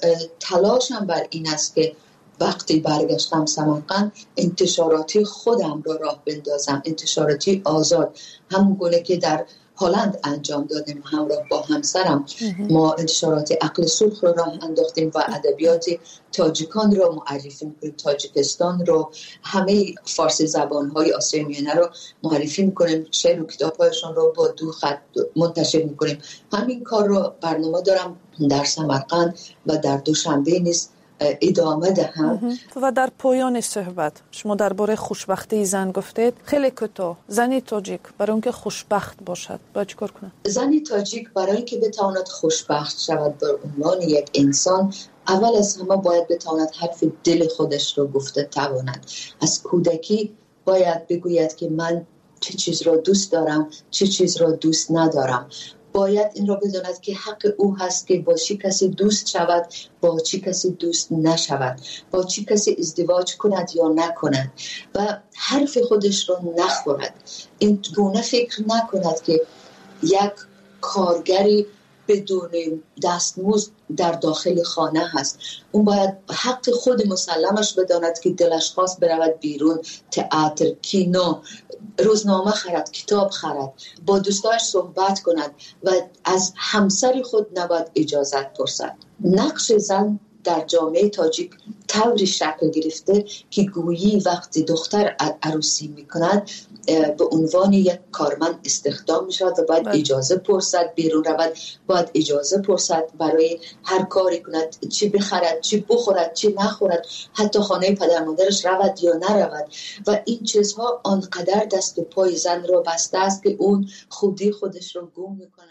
تلاشم بر این است که وقتی برگشتم سمرقند انتشاراتی خودم را راه بندازم، انتشاراتی آزاد، همون گونه که در هلند انجام دادیم همراه با همسرم. ما انتشارات عقل سرخ رو راه انداختیم و ادبیات تاجیکان رو معرفی میکنیم، تاجیکستان رو، همه فارسی زبانهای آسیای میانه رو معرفی میکنیم، شعر و کتابهایشان رو با 2 خط منتشر میکنیم. همین کار رو برنامه دارم در سمرقند و در دوشنبه نیز ادامه دهم. و در پایان صحبت شما درباره خوشبختی زن گفتید. خیلی کوتاه، زنی تاجیک برای اینکه خوشبخت باشد باید چیکار کنه؟ زنی تاجیک برای اینکه بتواند خوشبخت شود به عنوان یک انسان، اول از همه باید بتواند حرف دل خودش رو گفته تواند. از کودکی باید بگوید که من چه چیز را دوست دارم، چه چیز را دوست ندارم. باید این را بداند که حق او هست که با چی کسی دوست شود، با چی کسی دوست نشود، با چی کسی ازدواج کند یا نکند و حرف خودش را نخورد. این گونه فکر نکند که یک کارگری بدون دستمزد در داخل خانه هست. اون باید حق خود مسلمش بداند که دلش خواست برود بیرون، تئاتر، کینو، روزنامه خرد، کتاب خرد، با دوستاش صحبت کند و از همسر خود نباید اجازت پرسد. نقش زن در جامعه تاجیک طوری شکل گرفته که گویی وقتی دختر عروسی میکند به عنوان یک کارمند استخدام میشود و باید اجازه پرسد بیرون رود، باید اجازه پرسد برای هر کاری کند، چی بخرد، چی بخورد، چی نخورد، حتی خانه پدر مادرش رود یا نرود. و این چیزها آنقدر دست و پای زن را بسته است که اون خودی خودش را گم میکند.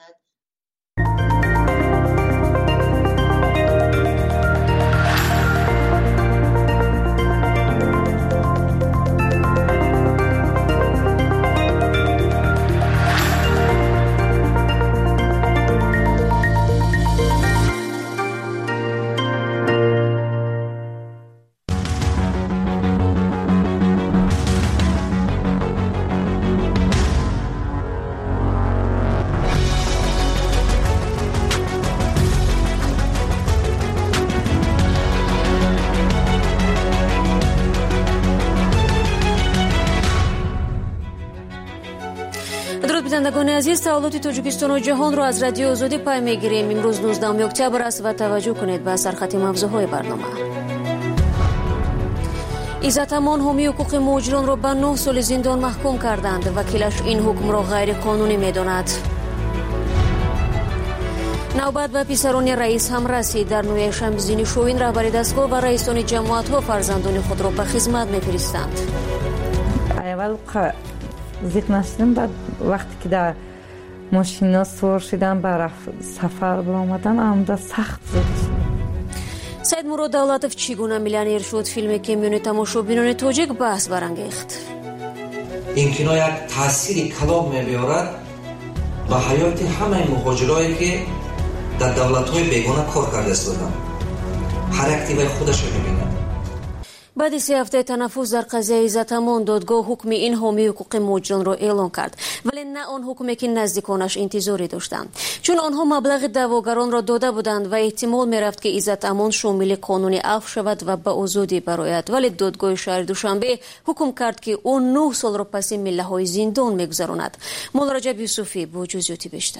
شنوندگان عزیز، تحولات تاجیکستان و جهان را از رادیو آزادی پی میگیریم. امروز 19 اکتبر است و توجه کنید به سرخط موضوعهای برنامه. عزت امان حامی حقوق مهاجران را به 9 سال زندان محکوم کردند. وکیلش این حکم را غیر قانونی می‌داند. نوبت به پسران رئیس هم رسید. در نویه شمزینی شوین رهبر دستگاه و رئیسان جماعت‌ها فرزندان خود را به خدمت می‌فرستند. اول زیق نشدم، بعد وقتی که در ماشینا سوار شدم برای سفر برآمدن آمده سخت زیق شدم. سید مراد دولتوف چگونه میلیونر شد؟ فیلمی که میون تماشابینان تاجیک بحث برانگیخت. این کینو یک تاثیر کلان می‌بیارد به حیات همه مهاجرایی که در دولت‌های بیگانه کار کرده هستند. هر اکتیو خودش رو می‌بینه. بعد 3 هفته تنفس در قضیه عزت امان، دادگاه حکم این حامی حقوق مهاجران را اعلام کرد، ولی نه آن حکمی که نزدیکانش انتظاری داشتند، چون آنها مبلغ دعواگران را داده بودند و احتمال می‌رفت که عزت امان شامل قانون عفو شود و به آزادی برآید. ولی دادگاه شهر دوشنبه حکم کرد که او 9 سال را پس میله‌های زندان می‌گذراند. مولا رجب یوسفی با جزئیات بیشتر.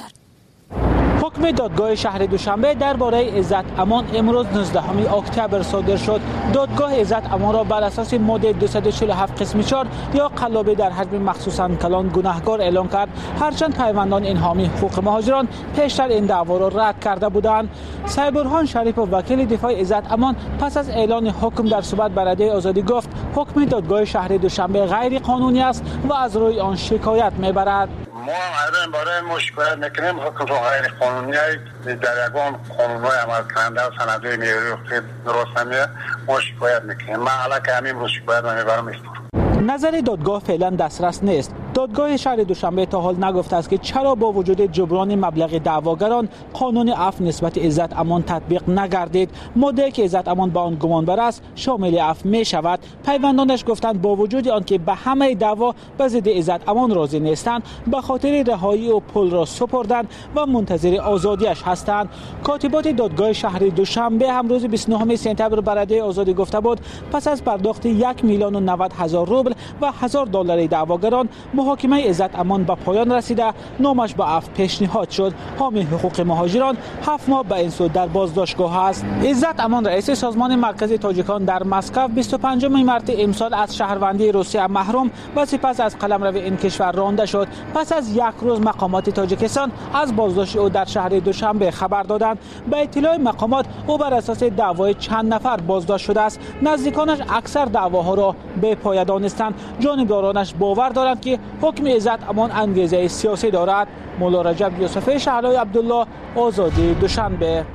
حکم دادگاه شهر دوشنبه درباره عزت امان امروز 19 اکتبر صادر شد. دادگاه عزت امان را بر اساس ماده 247 قسم 4 یا قلابه در حجم مخصوصاً کلان گناهکار اعلام کرد، هرچند پیوندان این حامی حقوق مهاجران پیشتر این دعوا را رد کرده بودند. سید برهان شریف وکیل دفاع عزت امان پس از اعلان حکم در صحبت با رادیو آزادی گفت حکم دادگاه شهر دوشنبه غیر قانونی است و از روی آن شکایت میبرد. ما الان برای مشکل میکنیم حکم غیر قانونی در یگان قانون‌های عمل کننده و سندهای معیاری درست نمیه ما شکایت میکنیم. من حالا که همین روز شکایت میبرم نظر دادگاه فعلا دسترس نیست. دادگاه شهر دوشنبه تا حال نگفته است که چرا با وجود جبران مبلغ دعواگران قانون عفو نسبت عزت امان تطبیق نگردید. ماده که عزت امان با آن گمانبر است شامل عفو می شود. پیوندانش گفتند با وجود آنکه به همه دعوا به ضد عزت امان راضی نیستند، به خاطر رهایی و پول را سپردند و منتظر آزادیش هستند. کاتبات دادگاه شهر دوشنبه هم روز 29 سپتامبر به رادیو آزادی گفته بود پس از پرداخت 1,090,000 روبل و $1,000 دعواگران محاکمه عزت امان به پایان رسیده، نامش به عفو پیشنهاد شد. حامی حقوق مهاجران 7 ماه به این سو در بازداشتگاه است. عزت امان رئیس سازمان مرکزی تاجیکان در مسکو 25 مارس امسال از شهروندی روسیه محروم و سپس از قلمرو این کشور رانده شد. پس از 1 روز مقامات تاجیکستان از بازداشت او در شهر دوشنبه خبر دادند. به اطلاع مقامات او بر اساس دعوای چند نفر بازداشت شده است. نزدیکانش اکثر دعواها را به پایه دانستند. جانبدارانش باور دارند که حکم عزت امان انگیزه سیاسی دارد. مولا رجب یوسفی شهلای عبدالله، آزادی دوشنبه.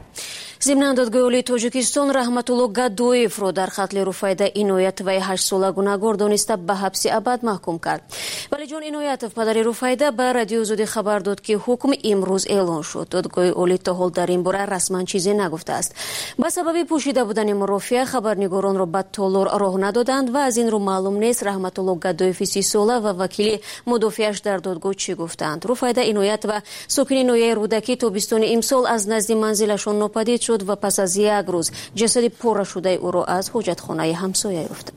ضمن دادگاه عالی تاجیکستان رحمتالله گدویف را در قتل رفایده اینایت و 8 ساله گناهکار دانسته به حبس ابد محکوم کرد. ولی جان اینایتوف پدر رفایده به رادیو آزادی خبر داد که حکم امروز اعلان شد. دادگاه عالی تا حال در این باره رسما چیزی نگفته است. به سبب پوشیده بودن مرافعه خبرنگاران را به تالار راه ندادند و از این رو معلوم نیست رحمتالله گدویف 30 ساله و وکیل مدافعش در دادگاه چی گفتند. رفایده اینایت و ساکن نویه رودکی تابستان امسال از نزد منزلشان ناپدید شد و پس از 1 روز جسد پاره شده او را از حاجتخانه همسایه یافت.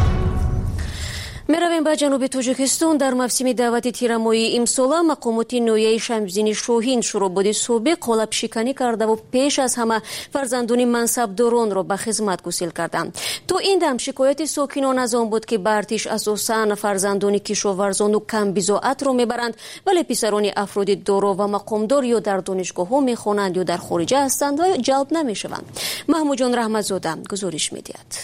میرویم به جنوب تاجیکستان. در موسم دعوت تیرمایی امسال مقامات نویه شمزینی شوهین شورابادی صوبه قالب شکنی کرده و پیش از همه فرزندان منصبداران را به خدمت گسیل کردند. تو این دم شکایت ساکنان از آن بود که به ارتش اساساً فرزندان کشاورزان و کم بضاعت را میبرند، ولی پسران افراد دارا و مقامدار یا در دانشگاه‌ها میخوانند یا در خارج هستند و جلب نمیشوند. محمود جان رحمتزاده گزارش میدهد.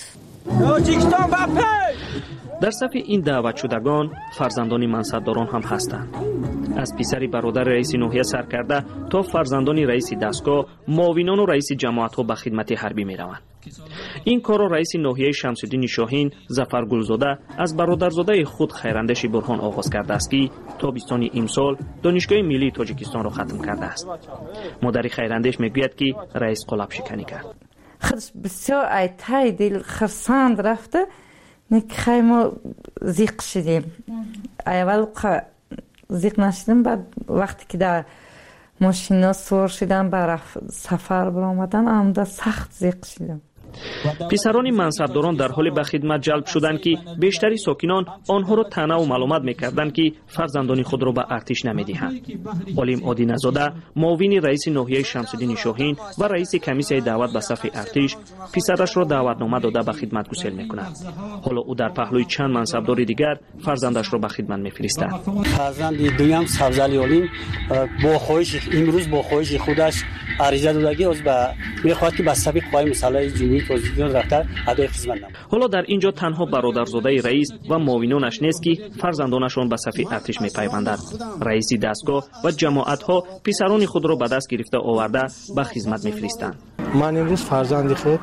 در صف این دعوت شدگان فرزندان منصبداران هم هستند. از پسر برادر رئیس ناحیه سرکرده تا فرزندان رئیس دستگاه، معاونان و رئیس جماعت‌ها به خدمت حربی می‌روند. این کار را رئیس ناحیه شمس‌الدین شاهین ظفر گلزاده از برادرزاده خود خیراندیش برهان آغاز کرده است که تابستان امسال دانشگاه ملی تاجیکستان را ختم کرده است. مادر خیراندیش میگوید که رئیس قالب شکنی کرد. خودش بسیار ایتای دل خرسند رفته، خیلی زیق شدیم. اول زیق نشدیم، بعد وقتی که در ماشینا سوار شدم برای سفر برآمدن آمده سخت زیق شدیم. писарони мансабдорон дар ҳоли ба хидмат ҷалб шуданд ки бештари сокинон онҳоро таъна ва маълумат мекарданд ки фарзандони худро ба артиш намедиҳанд. олим одиназода муовини раиси ноҳияи Шамсиддини Шоҳин ва раиси комиссияи даъват ба сафи артиш писарашро даъватнома дода ба хидмат гусел мекунад. ҳоло ӯ дар паҳлӯи чанд мансабдори дигар фарзандашро ба хидмат мефиристад. фарзанди дуюм Савзали олим бо хоҳиши имрӯз бо хоҳиши худаш ариза додаги оз ба мехоҳад ки ба сафи қувваи мусаллаҳи ҷумҳурии Тоҷикистон рафта адои хизмат намояд. ҳоло дар ин ҷо танҳо бародарзодаи раис ва муовинонаш нест ки фарзандонашон ба сафи артиш мепайванданд. раиси дастгоҳ ва ҷамоатҳо писарони худро ба даст гирифта оварда ба хизмат мефиристанд. ман имрӯз фарзанди худ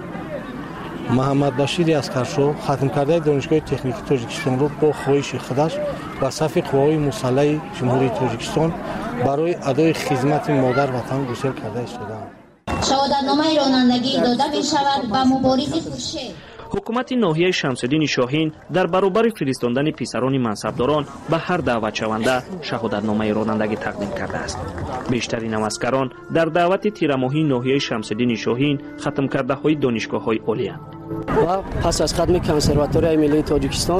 Муҳаммад Башири Аскаршо хатмкардаи донишгоҳи техникии Тоҷикистонро бо хоҳиши худаш ба сафи қувваҳои мусаллаҳи ҷумҳурии Тоҷикистон барои адои хизмати модар ватан гусел карда истодаам. шаҳодатномаи ронандагӣ дода мешавад ба муборизи хуршед. ҳукумати ноҳияи Шамсиддини Шоҳин дар баробари фиристондани писарони мансабдорон ба ҳар даъватшаванда шаҳодатномаи ронандагӣ тақдим кардааст. бештари наваскарон дар даъвати тирамоҳии ноҳияи Шамсиддини Шоҳин хатмкардаҳои донишгоҳҳои олиянд. ва пас аз хатми консерваторияи миллии Тоҷикистон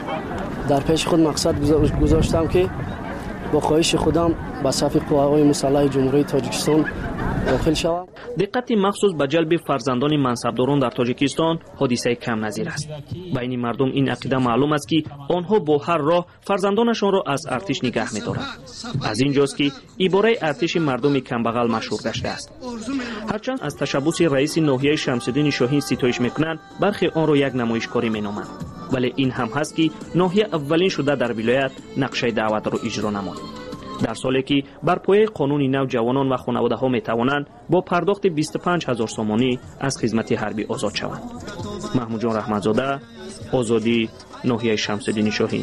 дар пеши худ мақсад гузоштам ки бо хоҳиши худам ба сафи қувваҳои мусаллаҳи ҷумҳурии Тоҷикистон дохил шавам. диққати махсус ба ҷалби фарзандони мансабдорон дар Тоҷикистон ҳодисаи камназир аст. байни мардум ин ақида маълум аст ки онҳо бо ҳар роҳ фарзандонашонро аз артиш нигаҳ медоранд. аз ин ҷост ки ибораи артиши мардуми камбағал машҳур гашдааст. ҳарчанд аз ташаббуси раиси ноҳияи Шамсиддини Шоҳин ситоиш мекунанд, бархе онро як намоишкорӣ меноманд. вале ин ҳам ҳаст ки ноҳия аввалин шуда дар вилоят нақшаи даъватро иҷро намуд. дар соле ки бар пояи қонуни нав ҷавонон ва хонаводаҳо метавонанд бо пардохти 25 000 сомонӣ аз хизмати ҳарбӣ озод шаванд. маҳмудҷон раҳматзода, озодӣ, ноҳияи Шамсиддини Шоҳин.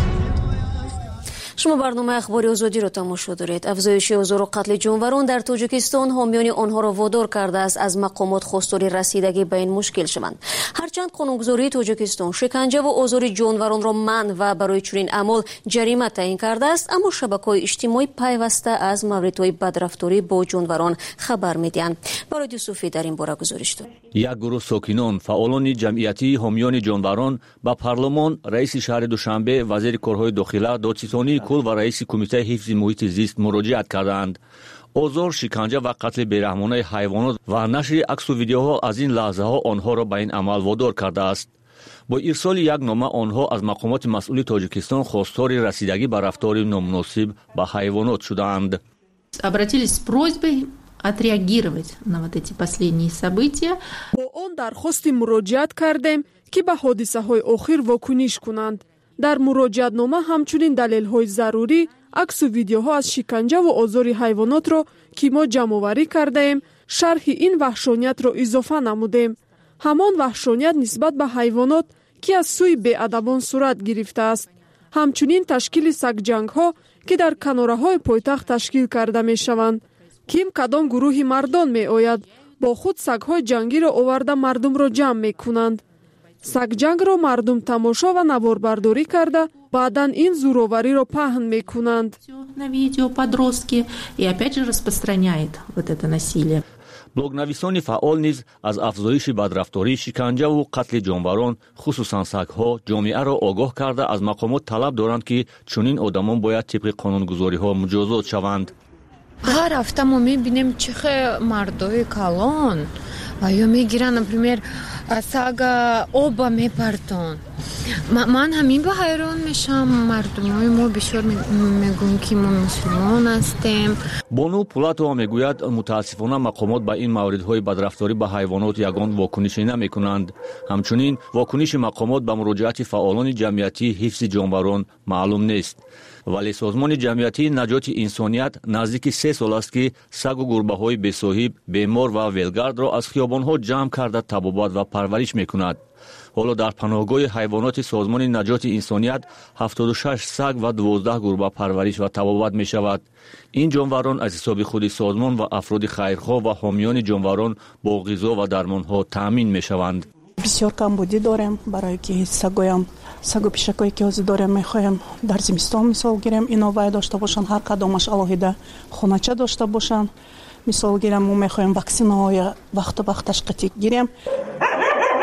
шумо барномаи ахбори озодиро тамошо доред. афзоиши озору қатли ҷонварон дар Тоҷикистон ҳомиёни онҳоро водор кардааст аз мақомот хостори расидагӣ ба ин мушкил шаванд. ҳарчанд қонунгузории Тоҷикистон шиканҷа ва озори ҷонваронро манъ ва барои чунин аъмол ҷарима таъин кардааст, аммо шабакаҳои иҷтимоӣ пайваста аз мавридҳои бадрафторӣ бо ҷонварон хабар медиҳанд. барои Юсуфӣ дар ин бора гузориш дорад. як гурӯҳ сокинон, фаъолони ҷамъиятии ҳомиёни ҷонварон ба парлумон, раиси шаҳри Душанбе, вазири корҳои дохила, додситонии кул ва раиси кумитаи ҳифзи муҳити зист муроҷиат карданд. озор, шиканҷа ва қатли бераҳмонаи ҳайвонот ва нашри аксу видеоҳо аз ин лаҳзаҳо онҳоро ба ин амал водор кардааст. бо ирсоли як нома онҳо аз мақомоти масъули Тоҷикистон хостори расидагӣ ба рафтори номуносиб ба ҳайвонот шудаанд. Обратились с просьбой отреагировать на вот эти последние события. бо он дархости муроҷиат кардем ки ба ҳодисаҳои охир вокуниш кунанд. дар муроҷиатнома ҳамчунин далелҳои зарурӣ, аксу видеоҳо аз шиканҷа ва озори ҳайвонотро ки мо ҷамъоварӣ кардаем, шарҳи ин ваҳшониятро изофа намудем. ҳамон ваҳшоният нисбат ба ҳайвонот ки аз сӯи беадабон сурат гирифтааст. ҳамчунин ташкили сагҷангҳо ки дар канораҳои пойтахт ташкил карда мешаванд. ким кадом гурӯҳи мардон меояд, бо худ сагҳои ҷангиро оварда мардумро ҷамъ мекунанд. сагҷангро мардум тамошо ва наворбардорӣ карда, баъдан ин зӯровариро паҳн мекунанд. На видео подростки и опять же распространяет вот это насилие. блогнависони фаъол низ аз афзоиши бадрафторӣ, шиканҷаву қатли ҷонварон, хусусан сагҳо, ҷомеаро огоҳ карда аз мақомот талаб доранд ки чунин одамон бояд тибқи қонунгузориҳо муҷозот шаванд. ҳар ҳафта мо мебинем чихе мардои калон ва ё мегиранд, например, сага оба мепартон. ман ҳамин ба ҳайрон мешам. мардумои мо бисёр мегӯям ки мо мусулмон ҳастем. бону Пулатова мегӯяд, мутаассифона мақомот ба ин мавридҳои бадрафторӣ ба ҳайвонот ягон вокунишӣ намекунанд. ҳамчунин вокуниши мақомот ба муроҷиати фаъолони ҷамъиятии ҳифзи ҷонварон маълум нест. вале созмони ҷамъиятии наҷоти инсоният наздики 3 сол аст ки сагу гурбаҳои бесоҳиб, бемор ва велгардро аз хиёбонҳо ҷамъ карда табобат ва парвариш мекунад. ҳоло дар паноҳгоҳи ҳайвоноти созмони наҷоти инсоният 76 саг ва 12 гурба парвариш ва табобат мешавад. ин ҷонварон аз ҳисоби худи созмон ва афроди хайрхоҳ ва ҳомиёни ҷонварон бо ғизо ва дармонҳо таъмин мешаванд. бисёр камбудӣ дорем, барое ки сагоям сагу пишакое ки ҳозир дорем мехоҳем дар зимистон мисол гирем ино вай дошта бошанд, ҳар кадомаш алоҳида хонача дошта бошанд. мисол гирем мо мехоҳем ваксинаҳои вақту вақт ташқитӣ гирем.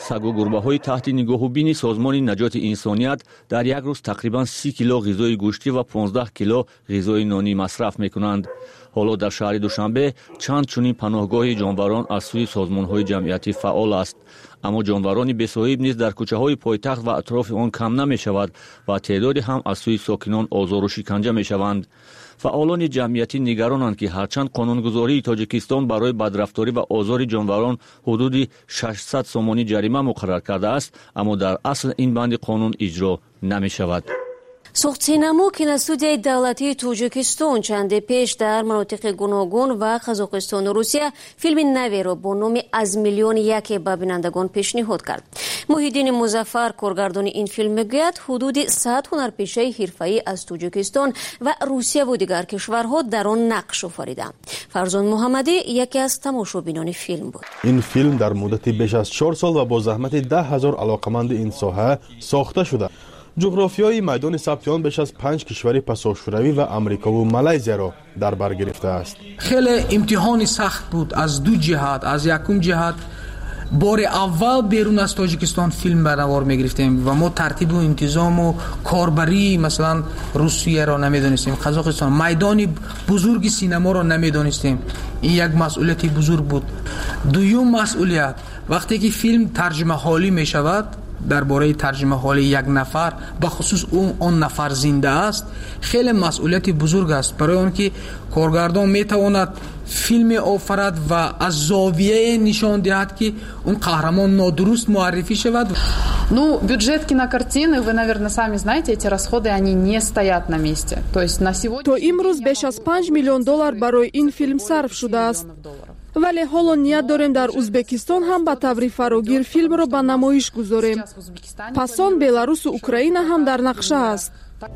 сагу гурбаҳои таҳти нигоҳубини созмони наҷоти инсоният дар як рӯз тақрибан 30 кило ғизои гӯшти ва 15 кило ғизои нонӣ масраф мекунанд. ҳоло дар шаҳри душанбе чанд чунин паноҳгоҳи ҷонварон аз сӯи созмонҳои ҷамъиятӣ фаъол аст. аммо ҷонварони бесоҳиб низ дар кӯчаҳои пойтахт ва атрофи он кам намешавад ва теъдоде ҳам аз сӯи сокинон озору шиканҷа мешаванд. фаъолони ҷамъиятӣ нигаронанд, ки ҳарчанд қонунгузории Тоҷикистон барои бадрафторӣ ва озори ҷонварон ҳудуди 600 сомонӣ ҷарима муқаррар кардааст, аммо дар асл ин банди қонун иҷро намешавад. сохтсинамо киностудияи давлатии Тоҷикистон чанде пеш дар манотиқи гуногун ва Қазоқистону Русия филми наверо бо номи «Аз миллион яке» ба бинандагон пешниҳод кард. Муҳиддини Музаффар, коргардони ин филм, мегӯяд ҳудуди 100 ҳунарпешаи ҳирфаӣ аз Тоҷикистон ва Русияву дигар кишварҳо дар он нақш офариданд. Фарзон Муҳаммадӣ яке аз тамошобинони филм буд. ин филм дар муддати беш аз 4 сол ва бо заҳмати 10,000 алоқаманди ин соҳа сохта шуда. ҷуғрофияи майдони сабти он беш аз 5 кишвари пасошӯравӣ ва Амрикову Малайзияро дар бар гирифтааст. хеле имтиҳони сахт буд аз ду ҷиҳат. Аз якум ҷиҳат бори аввал берун аз Тоҷикистон филм ба навор мегирифтем ва мо тартибу интизому корбарии масалан Русияро намедонистем, Қазоқистон, майдони бузурги синаморо намедонистем. ин як масъулияти бузург буд. дуюм масъулият, вақте ки филм тарҷимаҳолӣ мешавад, дар бораи тарҷимаҳоли як нафар, ба хусус он нафар зинда аст, хеле масъулияти бузург аст, барои он ки коргардон метавонад филме офарад ва аз зовияе нишон диҳад ки он қаҳрамон нодуруст муаррифӣ шавад. Ну, бюджет кинокартины, вы, наверное, сами знаете, эти расходы, они не стоят на месте. То есть на сегодня... То имрӯз беш аз $5 миллион барои ин филм сарф шудааст. вале ҳоло ният дорем дар Узбекистон ҳам ба таври фарогир филмро ба намоиш гузорем. Пас он Беларусу Украина ҳам дар нақша аст.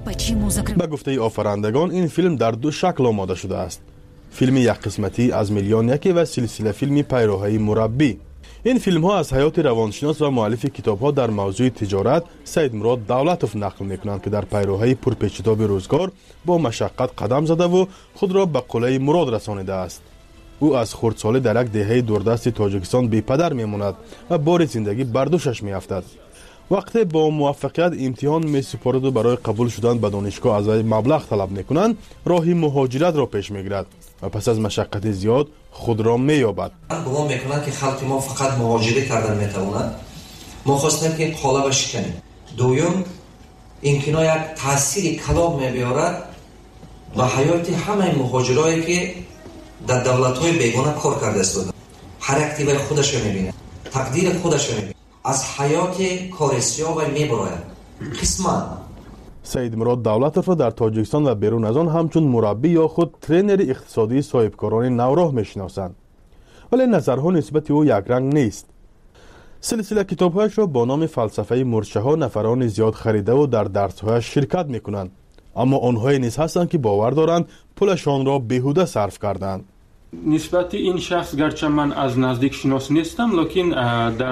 ба гуфтаи офарандагон ин филм дар ду шакл омода шудааст. филми якқисматӣ аз миллион яке ва силсила филми пайроҳаи мураббӣ. ин филмҳо аз ҳаёти равоншинос ва муаллифи китобҳо дар мавзӯи тиҷорат Саидмурод Давлатов нақл мекунанд, ки дар пайроҳаи пурпечитоби рӯзгор бо машаққат қадам задаву худро ба қулаи мурод расонидааст. ӯ аз хурдсолӣ дар як деҳаи дурдасти Тоҷикистон бепадар мемонад ва бори зиндагӣ бар дӯшаш меафтад. вақте бо муваффақият имтиҳон месупораду барои қабул шудан ба донишгоҳ аз вай маблағ талаб мекунанд, роҳи муҳоҷиратро пеш мегирад ва пас аз машаққати зиёд худро меёбад. гумон мекунанд ки халқи мо фақат муҳоҷирӣ кардан метавонад. мо хостем ки қолаба шиканем. дуюм, ин кино як таъсири калон мебиёрад ба ҳаёти ҳамаи муҳоҷирое ки дар давлатҳои бегона кор карда истоданд. ҳар активаи худашро мебинад, тақдири худашро мебинад, аз ҳаёти корисиё вай мебарояд. қисман Саидмурод Давлатовро дар Тоҷикистон ва берун аз он ҳамчун мураббӣ ё худ тренери иқтисодии соҳибкорони навроҳ мешиносанд. вале назарҳо нисбати ӯ якранг нест. силсила китобҳояшро бо номи фалсафаи мурчаҳо нафарони зиёд харидаву дар дарсҳояш ширкат мекунанд. аммо онҳое низ ҳастанд ки бовар доранд пулашонро беҳуда сарф карданд. нисбати ин шахс гарча ман аз наздик шинос нестам, лекин дар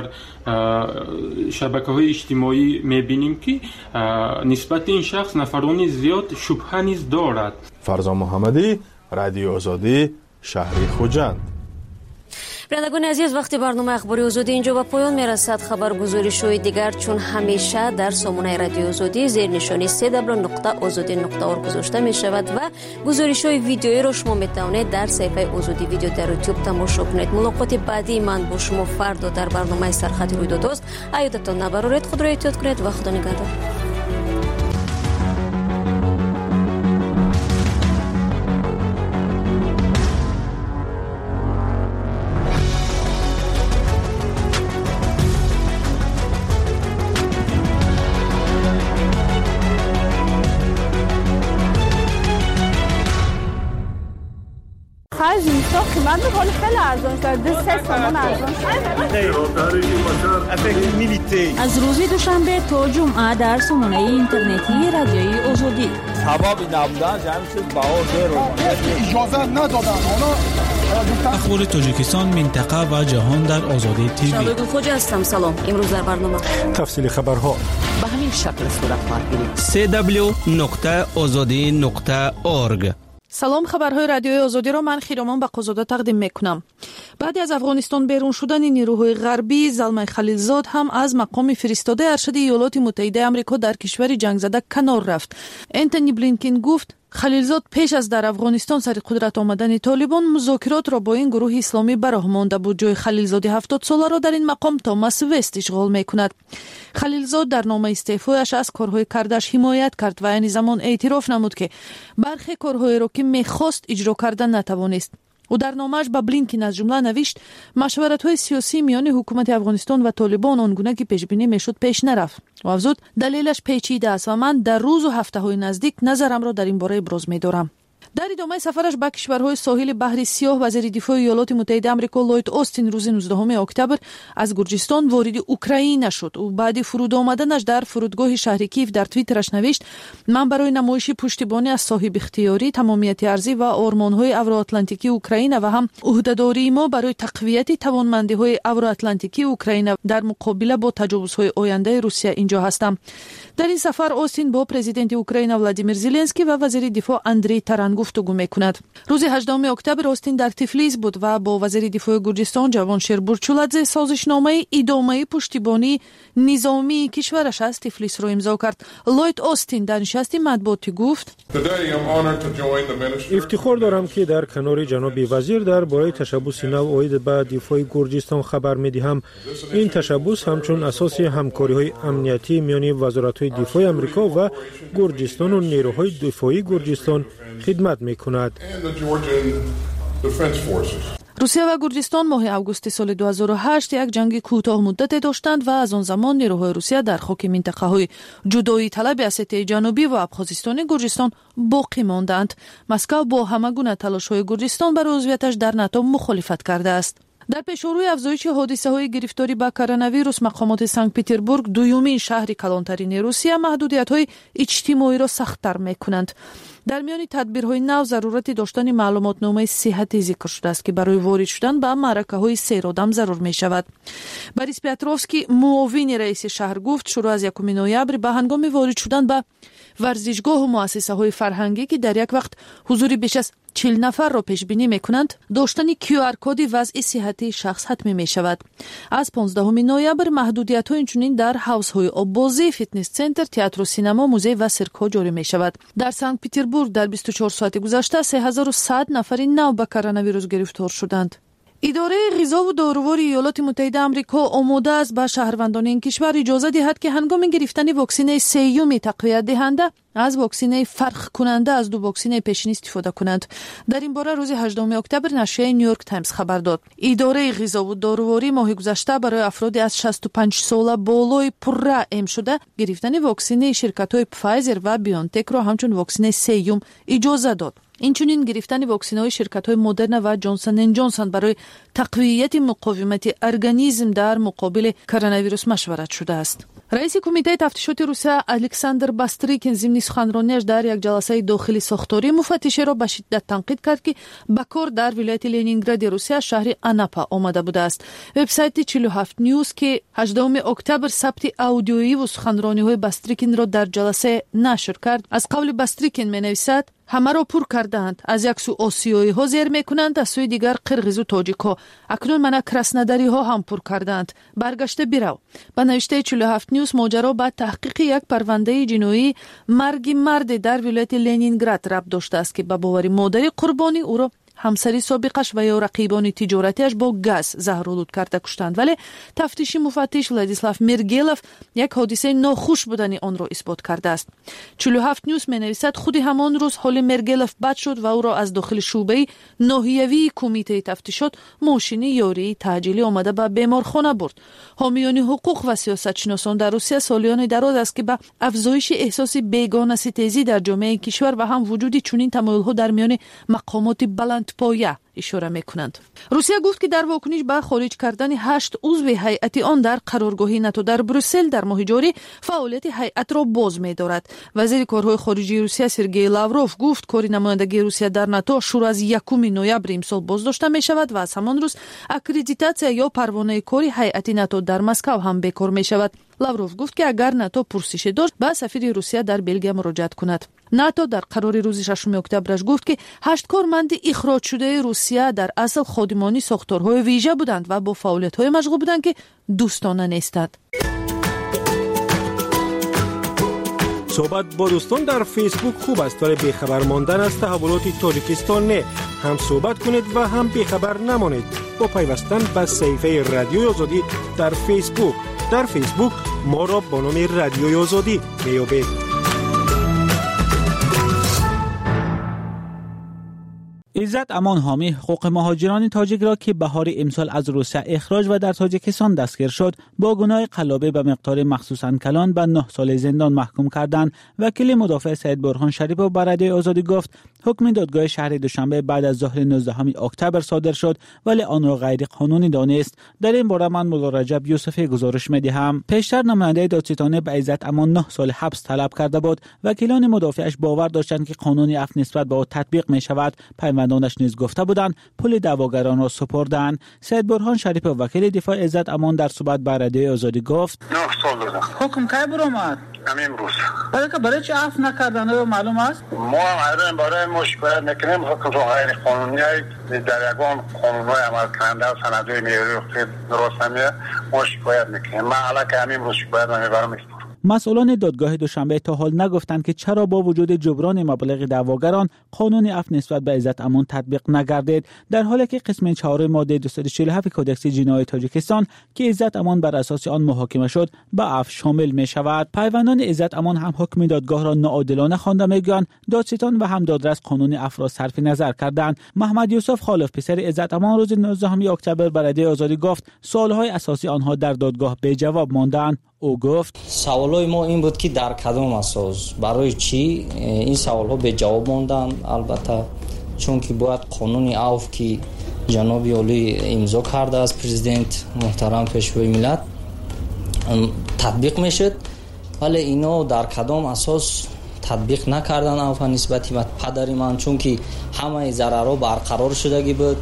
шабакаҳои иҷтимоӣ мебинем ки нисбати ин шахс нафарони зиёд шубҳа низ дорад. Фарзон Муҳаммадӣ, Радиои Озодӣ, шаҳри Хуҷанд. бинандагони азиз, вақти барномаи ахбори озодӣ инҷо ба поён мерасад. хабаргузоришҳои дигар чун ҳамеша дар сомонаи Радиои Озодӣ зернишони www.ozodi.org гузошта мешавад ва гузоришҳои видеоиро шумо метавонед дар саҳифаи Озодӣ видео дар YouTube тамошо кунед. мулоқоти баъдии ман бо шумо фардо дар барномаи Сархати рӯйдодост. аёдатон набароред, худро эҳтиёт кунед ва худо нигаҳдор. من به حال خیلی ارزان شد. 3 تومان ارزان شد. از روز دوشنبه تا جمعه در سامانه اینترنتی رادیوی آزادی. سبب نبودن جمع شد بهار زیرو. اجازه ندادن. حالا اخبار تاجیکستان، منطقه و جهان در آزادی تیوی. شباب خوش هستم. سلام. امروز در برنامه تفصیل خبرها به همین شکل صورت میگیرد. www.azadi.org салом, хабарҳои радиои озодиро ман хиромон бақозода тақдим мекунам. баъди аз афғонистон берун шудани нирӯҳои ғарбӣ, Залмай Халилзод ҳам аз мақоми фиристодаи аршади Иёлоти Муттаҳидаи Амрико дар кишвари ҷангзада канор рафт. Энтони Блинкен гуфт, Халилзод пеш аз дар Афғонистон сари қудрат омадани Толибон музокиротро бо ин гурӯҳи исломӣ бароҳ монда буд. ҷои Халилзоди 70 соларо дар ин мақом Томас Вест ишғол мекунад. Халилзод дар номаи истеъфояш аз корҳои кардаш ҳимоят кард ва айни замон эътироф намуд ки бархе корҳоеро ки мехост иҷро карда натавонист. ӯ дар номааш ба Блинкен аз ҷумла навишт, машваратҳои сиёсӣ миёни ҳукумати Афғонистон ва Толибон он гуна ки пешбинӣ мешуд пеш нарафт. ӯ афзуд, далелаш печида аст ва ман дар рӯзу ҳафтаҳои наздик назарамро дар ин бора иброз медорам. дар идомаи сафараш ба кишварҳои соҳили баҳри Сиёҳ, вазири дифоъи Иёлоти Муттаҳидаи Амрико Ллойд Остин рӯзи 19 октябр аз Гурҷистон вориди Украина шуд. ӯ баъди фуруд омаданаш дар фурудгоҳи шаҳри Киев дар твиттераш навишт, ман барои намоиши пуштибонӣ аз соҳибихтиёрӣ, тамомияти арзӣ ва ормонҳои авроатлантикии Украина ва ҳам ӯҳдадории мо барои тақвияти тавонмандиҳои авроатлантикии Украина дар муқобила бо таҷовузҳои ояндаи Русия инҷо ҳастам. дар ин сафар Остин бо президенти Украина Владимир Зеленский ва вазири дифоъ Андрей Таран гуфтугӯ мекунад. рӯзи 18 октябр Остин дар Тифлис буд ва бо вазири дифоъи Гурҷистон Ҷавоншер Бурчуладзе созишномаи идомаи пуштибонии низомии кишвараш аз Тифлисро имзо кард. Ллойд Остин дар нишасти матбуотӣ гуфт: ифтихор дорам ки дар канори ҷаноби вазир дар бораи ташаббуси нав оид ба дифоъи Гурҷистон хабар медиҳам. ин ташаббус ҳамчун асоси ҳамкориҳои амниятӣ миёни вазоратҳои дифоъи Амрико ва Гурҷистону нерӯҳои дифоъии Гурҷистон хидмат мекунад. русия ва Гурҷистон моҳи августи соли 2008 як ҷанги кӯтоҳмуддате доштанд ва аз он замон нерӯҳои Русия дар хоки минтақаҳои ҷудоии талаби Осетияи ҷанубӣ ва Абхозистони Гурҷистон боқӣ мондаанд. Москав бо ҳама гуна талошҳои Гурҷистон барои узвияташ дар НАТО мухолифат кардааст. дар пешоруи афзоиши ҳодисаҳои гирифторӣ ба коронавирус мақомоти Санкт-Петербург, дуюмин шаҳри калонтарини Русия, маҳдудиятҳои иҷтимоиро сахттар мекунанд. дар миёни тадбирҳои нав зарурати доштани маълумотномаи сиҳатӣ зикр шудааст ки барои ворид шудан ба маъракаҳои серодам зарур мешавад. Борис Петровский, муовини раиси шаҳр гуфт, шурӯъ аз 1 ноябр ба ҳангоми ворид шудан ба варзишгоҳу муассисаҳои фарҳангӣ ки дар як вақт ҳузури беш аз 40 нафарро пешбинӣ мекунанд, доштани QR-коди вазъи сиҳатии шахс ҳатмӣ мешавад. аз 15 ноябр маҳдудиятҳо инчунин дар ҳавзҳои оббозӣ, фитнес-центр, театру синамо, музей ва сиркҳо ҷорӣ мешавад. дар Санкт-Петербург дар 24 соати гузашта 3100 нафари нав ба коронавирус гирифтор шуданд. идораи ғизову дорувори Иёлоти Муттаҳидаи Амрико омода аст ба шаҳрвандони ин кишвар иҷоза диҳад ки ҳангоми гирифтани воксинаи сеюми тақвиятдиҳанда аз воксинаи фарқкунанда аз ду воксинаи пешин истифода кунанд. дар ин бора рӯзи 18 октябр нашрияи Нью-Йорк Таймс хабар дод. идораи ғизову дорувори моҳи гузашта барои афроди аз 65 сола болои пурра эм шуда гирифтани воксинаи ширкатҳои Pfizer ва BioNTechро ҳамчун воксинаи сеюм иҷоза дод. инчунин гирифтани воксинаҳои ширкатҳои Модерна ва Johnson & Johnson барои тақвияти муқовимати организм дар муқобили коронавирус машварат шудааст. раиси кумитаи тафтишоти Русия Александр Бастрикин зимни суханронияш дар як ҷаласаи дохили сохторӣ муфаттишеро ба шиддат танқид кард ки ба кор дар вилояти Ленингради Русия шаҳри Анапа омада будааст. вебсайти 47 News ки 18 октябр сабти аудиоиву суханрониҳои Бастрикинро дар ҷаласе нашр кард, аз қавли Бастрикин менависад: ҳамаро пур кардаанд, аз як сӯ осиёиҳо зер мекунанд, аз сӯи дигар қирғизу тоҷикҳо, акнун мана краснодариҳо ҳам пур кардаанд, баргашта бирав. ба навиштаи 47 News моҷаро ба таҳқиқи як парвандаи ҷиноӣ марги марде дар вилояти Ленинград рабт доштааст ки ба бовари модари қурбонӣ ӯро ҳамсари собиқаш ва ё рақибони тиҷоратиаш бо газ заҳролуд карда куштанд. вале тафтиши муфаттиш Владислав Мергелов як ҳодисаи нохуш будани онро исбот кардааст. 47 News менависад, худи ҳамон рӯз ҳоли Мергелов бад шуд ва ӯро аз дохили шӯъбаи ноҳиявии кумитаи тафтишот мошини ёрии таъҷилӣ омада ба беморхона бурд. ҳомиёни ҳуқуқ ва сиёсатшиносон дар Русия солиёни дароз аст ки ба афзоиши эҳсоси бегонаситезӣ дар ҷомеаи кишвар ва ҳам вуҷуди чунин тамоилҳо дар миёни мақомоти баландпоя اشاره میکنند. روسیه گفت که در واکنش به خارج کردن 8 عضو هیئت آن در قرارگاه ناتو در بروسل در ماه جاری فعالیت هیئت را باز می‌دارد. وزیر کارهای خارجه روسیه سرگئی لاوروف گفت کار نمایندگی روسیه در ناتو شروع از 1 نوامبر امسال بازداشته می‌شود و از همان روز اکریدیتاسیا یا پروانه کاری هیئت ناتو در مسکو هم بیکار می‌شود. لاوروف گفت که اگر ناتو پرسش داشت به سفیر روسیه در بلژیم مراجعه کند. ناتو در قرار روز 6 اکتبرش گفت که 8 کارمند اخراج شده روسیه در اصل خادمانی ساختارهای ویژه بودند و با فعالیت‌های مشغول بودند که دوستانه نیستند. صحبت با دوستان در فیسبوک خوب است ولی بیخبر ماندن از تحولات تاجیکستان نه. هم صحبت کنید و هم بیخبر نمانید با پیوستن به صفحه رادیوی آزادی در فیسبوک. در فیسبوک ما را با نام رادیوی آزادی بیابید. عزت امان حامی حقوق مهاجران تاجیک را که بهار امسال از روسیه اخراج و در تاجیکستان دستگیر شد با گناه قلابه به مقدار مخصوصاً کلان به 9 سال زندان محکوم کردند. وکیل مدافع سید برهان شریپوف به رادیو آزادی گفت حکم دادگاه شهر دوشنبه بعد از ظهر 19 اکتبر صادر شد ولی آن را غیر قانونی دانست. در این باره من مولا رجب یوسفی گزارش می‌دهم. پیشتر نماینده دادستانی به عزت امان 9 سال حبس طلب کرده بود. وکیلان مدافعش باور داشتند که قانون عفو نسبت به او تطبیق می‌شود. دانش نیز گفته بودند پول دعواگران را سپردند. سید برهان شریپوف وکیل دفاع عزت امان در صحبت با رادیو آزادی گفت 9 سال دادم. حکم کی برآمد؟ امروز. برای چه عفو نکردن معلوم است؟ ما هم برای ما شکایت میکنیم حکم را غیر قانونی در یگان قانون‌های عمل کننده و سندهای معیاری درست ما شکایت میکنیم. من علاقه امروز شکایت میبرم. مسئولان دادگاه دوشنبه تا حال نگفتند که چرا با وجود جبران مبلغ دعواگران قانون عفو نسبت به عزت امان تطبیق نگردید، در حالی که قسم 4 ماده 247 کدکس جنایی تاجیکستان که عزت امان بر اساس آن محاکمه شد به عفو شامل می شود. پیوندان عزت امان هم حکم دادگاه را ناعادلانه خوانده میگویند دادستان و هم دادرس قانون عفو را صرف نظر کردند. محمد یوسف خالف پسر عزت امان روز 19 اکتبر به رادیو آزادی گفت سوالهای اساسی آنها در دادگاه بی جواب ماندند. او گفت سوالای ما این بود که در کدام اساس برای چی این سوالها به جواب ماندن. البته چون که باید قانون عفو که جناب عالی امضا کرده از پرزیدنت محترم پیشوای ملت تطبیق میشد، ولی اینا در کدام اساس تطبیق نکردن عفو نسبتی به پدر من، چون که همه ضررها برقرار شدگی بود.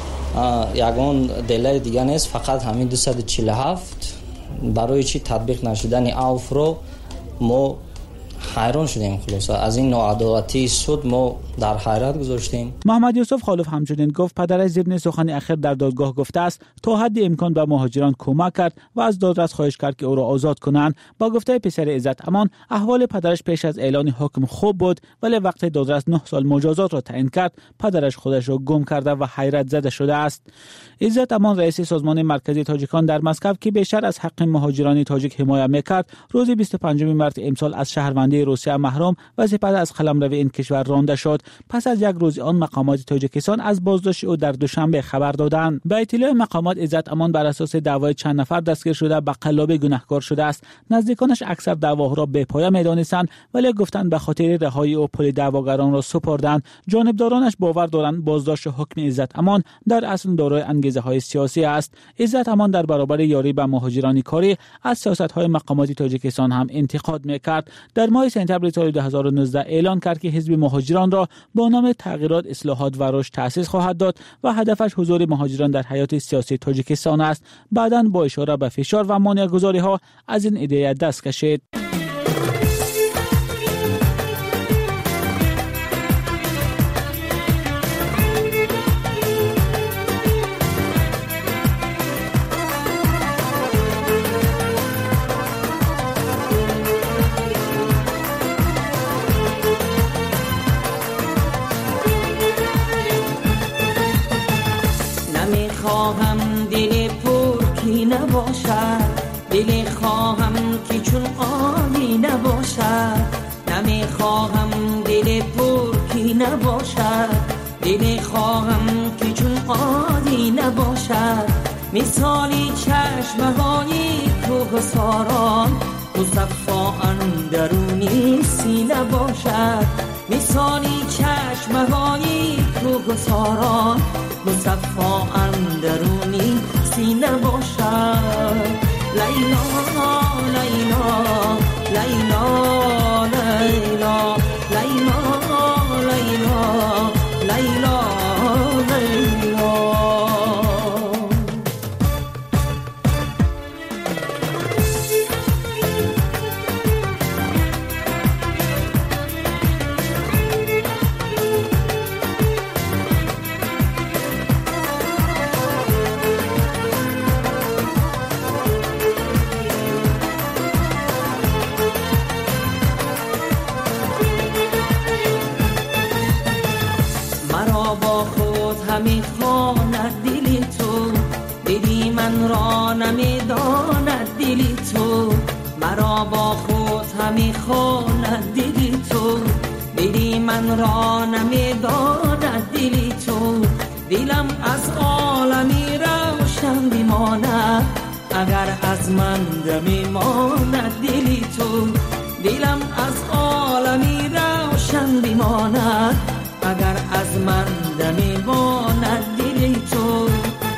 یگان دلیل دیگه نیست، فقط همین 247 برای چی تطبیق نشدن عفو رو ما حیران شدیم. خلاصه از این ناعدالتی سود ما در حیرت گذاشتیم. محمد یوسف خالف همچنین گفت پدرش ضمن سخن اخیر در دادگاه گفته است تا حد امکان به مهاجران کمک کرد و از دادرس خواهش کرد که او را آزاد کنند. با گفته پسر عزت امان احوال پدرش پیش از اعلان حکم خوب بود، ولی وقتی دادرس 9 سال مجازات را تعیین کرد پدرش خودش را گم کرده و حیرت زده شده است. عزت امان رئیس سازمان مرکزی تاجیکان در مسکو که بیشتر از حق مهاجران تاجیک حمایت میکرد روز 25 مارس امسال از شهروندی روسیه محروم و سپس از قلمرو این کشور رانده شد. پس از یک روز آن مقامات تاجیکستان از بازداشت او در دوشنبه خبر دادند. به اطلاع مقامات عزت امان بر اساس دعوای چند نفر دستگیر شده به قلابه گناهکار شده است. نزدیکانش اکثر دعواها را بی پایه می‌دانستند ولی گفتند به خاطر رهایی او پول دعواگران را سپردند. جانبدارانش باور دارند بازداشت حکم عزت امان در اصل دارای انگیزه‌های سیاسی است. عزت امان در برابر یاری به مهاجران کاری از سیاست‌های مقامات تاجیکستان هم انتقاد می‌کرد. در ماه سپتامبر سال 2019 اعلان کرد که حزب مهاجران را با نام تغییرات، اصلاحات و رشد تأسیس خواهد داد و هدفش حضور مهاجران در حیات سیاسی تاجیکستان است. بعداً با اشاره به فشار و مانع‌گذاری‌ها از این ایده دست کشید. دل خواهم که چون آبی نباشد، نمیخواهم دل پر کی نباشد، دل خواهم که چون آبی نباشد، مثالی چشمهای کوه ساران مصفا اندرونی سینه باشد، مثالی چشمهای کوه غمگساران مصفا اندرونی سینه باشد. لیلا لیلا لیلا لیلا لیلا لیلا لیلا لیلا. همی خواند دلی تو، دیدی من را نمیداند دلی تو. مرا با خود همی خواند دلی تو، دیدی من را نمیداند دلی تو. دلم از عالمی روشن بماند اگر از من بماند دلی تو. دلم از عالمی روشن بماند اگر از من میماند دلی تو.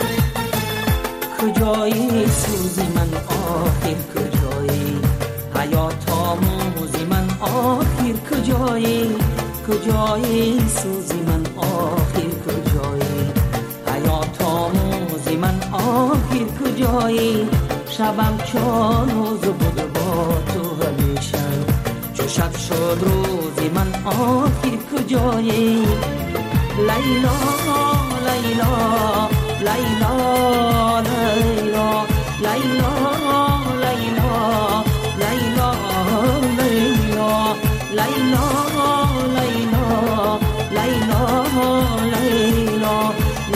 کجایی سوزی من آخر کجایی، حیات آموزی من آخر کجایی. کجایی سوزی من آخر کجایی، حیات آموزی من آخر کجایی. شبم چون روز بود با تو همیشه، چو شب شد روزی من آخر کجایی. لیلا لیلا لیلا لیلا لیلا لیلا لیلا لیلا لیلا لیلا لیلا لیلا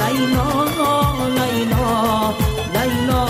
لیلا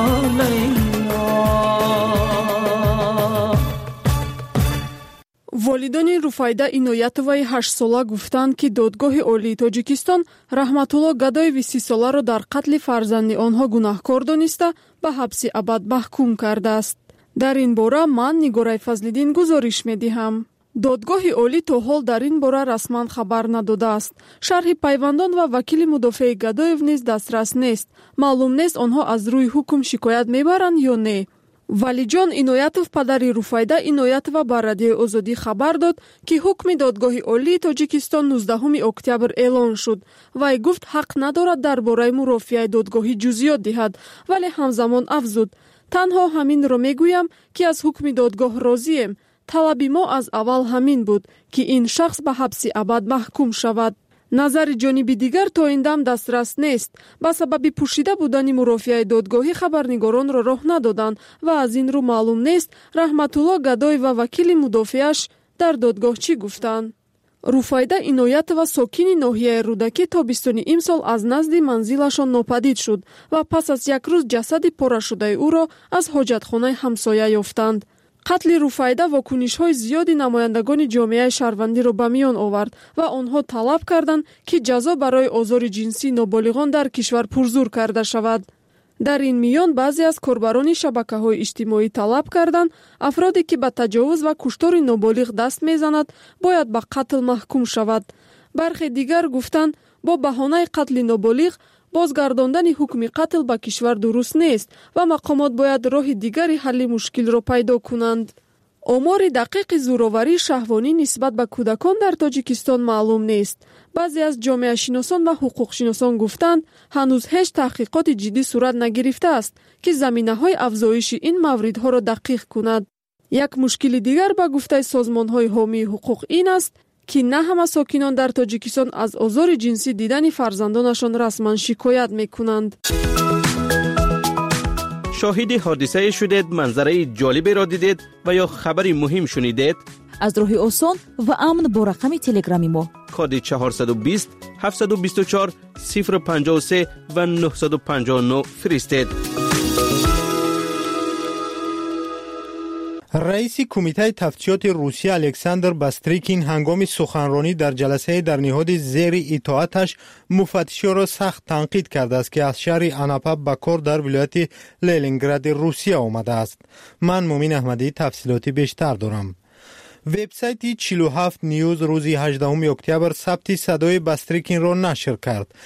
волидони Руфайда Иноятоваи 8 сола гуфтанд, ки додгоҳи олии Тоҷикистон Раҳматулло Гадоеви 30 соларо дар қатли фарзанди онҳо гунаҳкор дониста ба ҳабси абад маҳкум кардааст. дар ин бора ман Нигораи Фазлиддин гузориш медиҳам. додгоҳи олӣ то ҳол дар ин бора расман хабар надодааст. шарҳи пайвандон ва вакили мудофиаи Гадоев низ дастрас нест. маълум нест онҳо аз рӯи ҳукм шикоят мебаранд ё не. валиҷон Иноятов падари Руфайда Иноятова ба Радиои Озодӣ хабар дод, ки ҳукми додгоҳи олии Тоҷикистон 19 октябр эълон шуд. вай гуфт ҳақ надорад дар бораи мурофиаи додгоҳӣ ҷузъиёт диҳад, вале ҳамзамон афзуд: танҳо ҳаминро мегӯям, ки аз ҳукми додгоҳ розием. талаби мо аз аввал ҳамин буд, ки ин шахс ба ҳабси абад маҳкум шавад. назари ҷониби дигар то ин дам дастрас нест. ба сабаби пӯшида будани мурофиаи додгоҳӣ хабарнигоронро роҳ надоданд ва аз ин рӯ маълум нест Раҳматулло Гадоев ва вакили мудофиааш дар додгоҳ чӣ гуфтанд. Руфайда Иноятова сокини ноҳияи Рӯдакӣ тобистони имсол аз назди манзилашон нопадид шуд ва пас аз як рӯз ҷасади порашудаи ӯро аз ҳоҷатхонаи ҳамсоя ёфтанд. қатли Руфайда вокунишҳои зиёди намояндагони ҷомеаи шаҳрвандиро ба миён овард ва онҳо талаб карданд, ки ҷазо барои озори ҷинсии ноболиғон дар кишвар пурзур карда шавад. дар ин миён баъзе аз корбарони шабакаҳои иҷтимоӣ талаб карданд, афроде ки ба таҷовуз ва куштори ноболиғ даст мезанад, бояд ба қатл маҳкум шавад. бархе дигар гуфтанд, бо баҳонаи қатли ноболиғ бозгардондани ҳукми қатл ба кишвар дуруст нест ва мақомот бояд роҳи дигари ҳалли мушкилро пайдо кунанд. омори дақиқи зӯроварии шаҳвонӣ нисбат ба кӯдакон дар Тоҷикистон маълум нест. баъзе аз ҷомеашиносон ва ҳуқуқшиносон гуфтанд, ҳанӯз ҳеҷ таҳқиқоти ҷиддӣ сурат нагирифтааст, ки заминаҳои афзоиши ин мавридҳоро дақиқ кунад. як мушкили дигар ба гуфтаи созмонҳои ҳомии ҳуқуқ ин аст, ки на ҳама сокинон дар Тоҷикистон аз озори ҷинсӣ дидани фарзандонашон расман шикоят мекунанд. شاهد حادثه شدید، منظره جالبی را دیدید و یا خبری مهم شنیدید؟ از راه آسان و امن با رقم تلگرامی ما کد 420 724 053 و 959 فرستید. رئیس کمیته تفتیشات روسیه الکساندر باستریکین هنگام سخنرانی در جلسه در نهاد زیر اطاعتش مفتشی را سخت تنقید کرده است که از شهر اناپا به کار در ولایت لنینگراد روسیه آمده است. من مومن احمدی تفصیلاتی بیشتر دارم. وبسایت 47 نیوز روز 18 اکتبر ثبت صدای باستریکین را نشر کرد.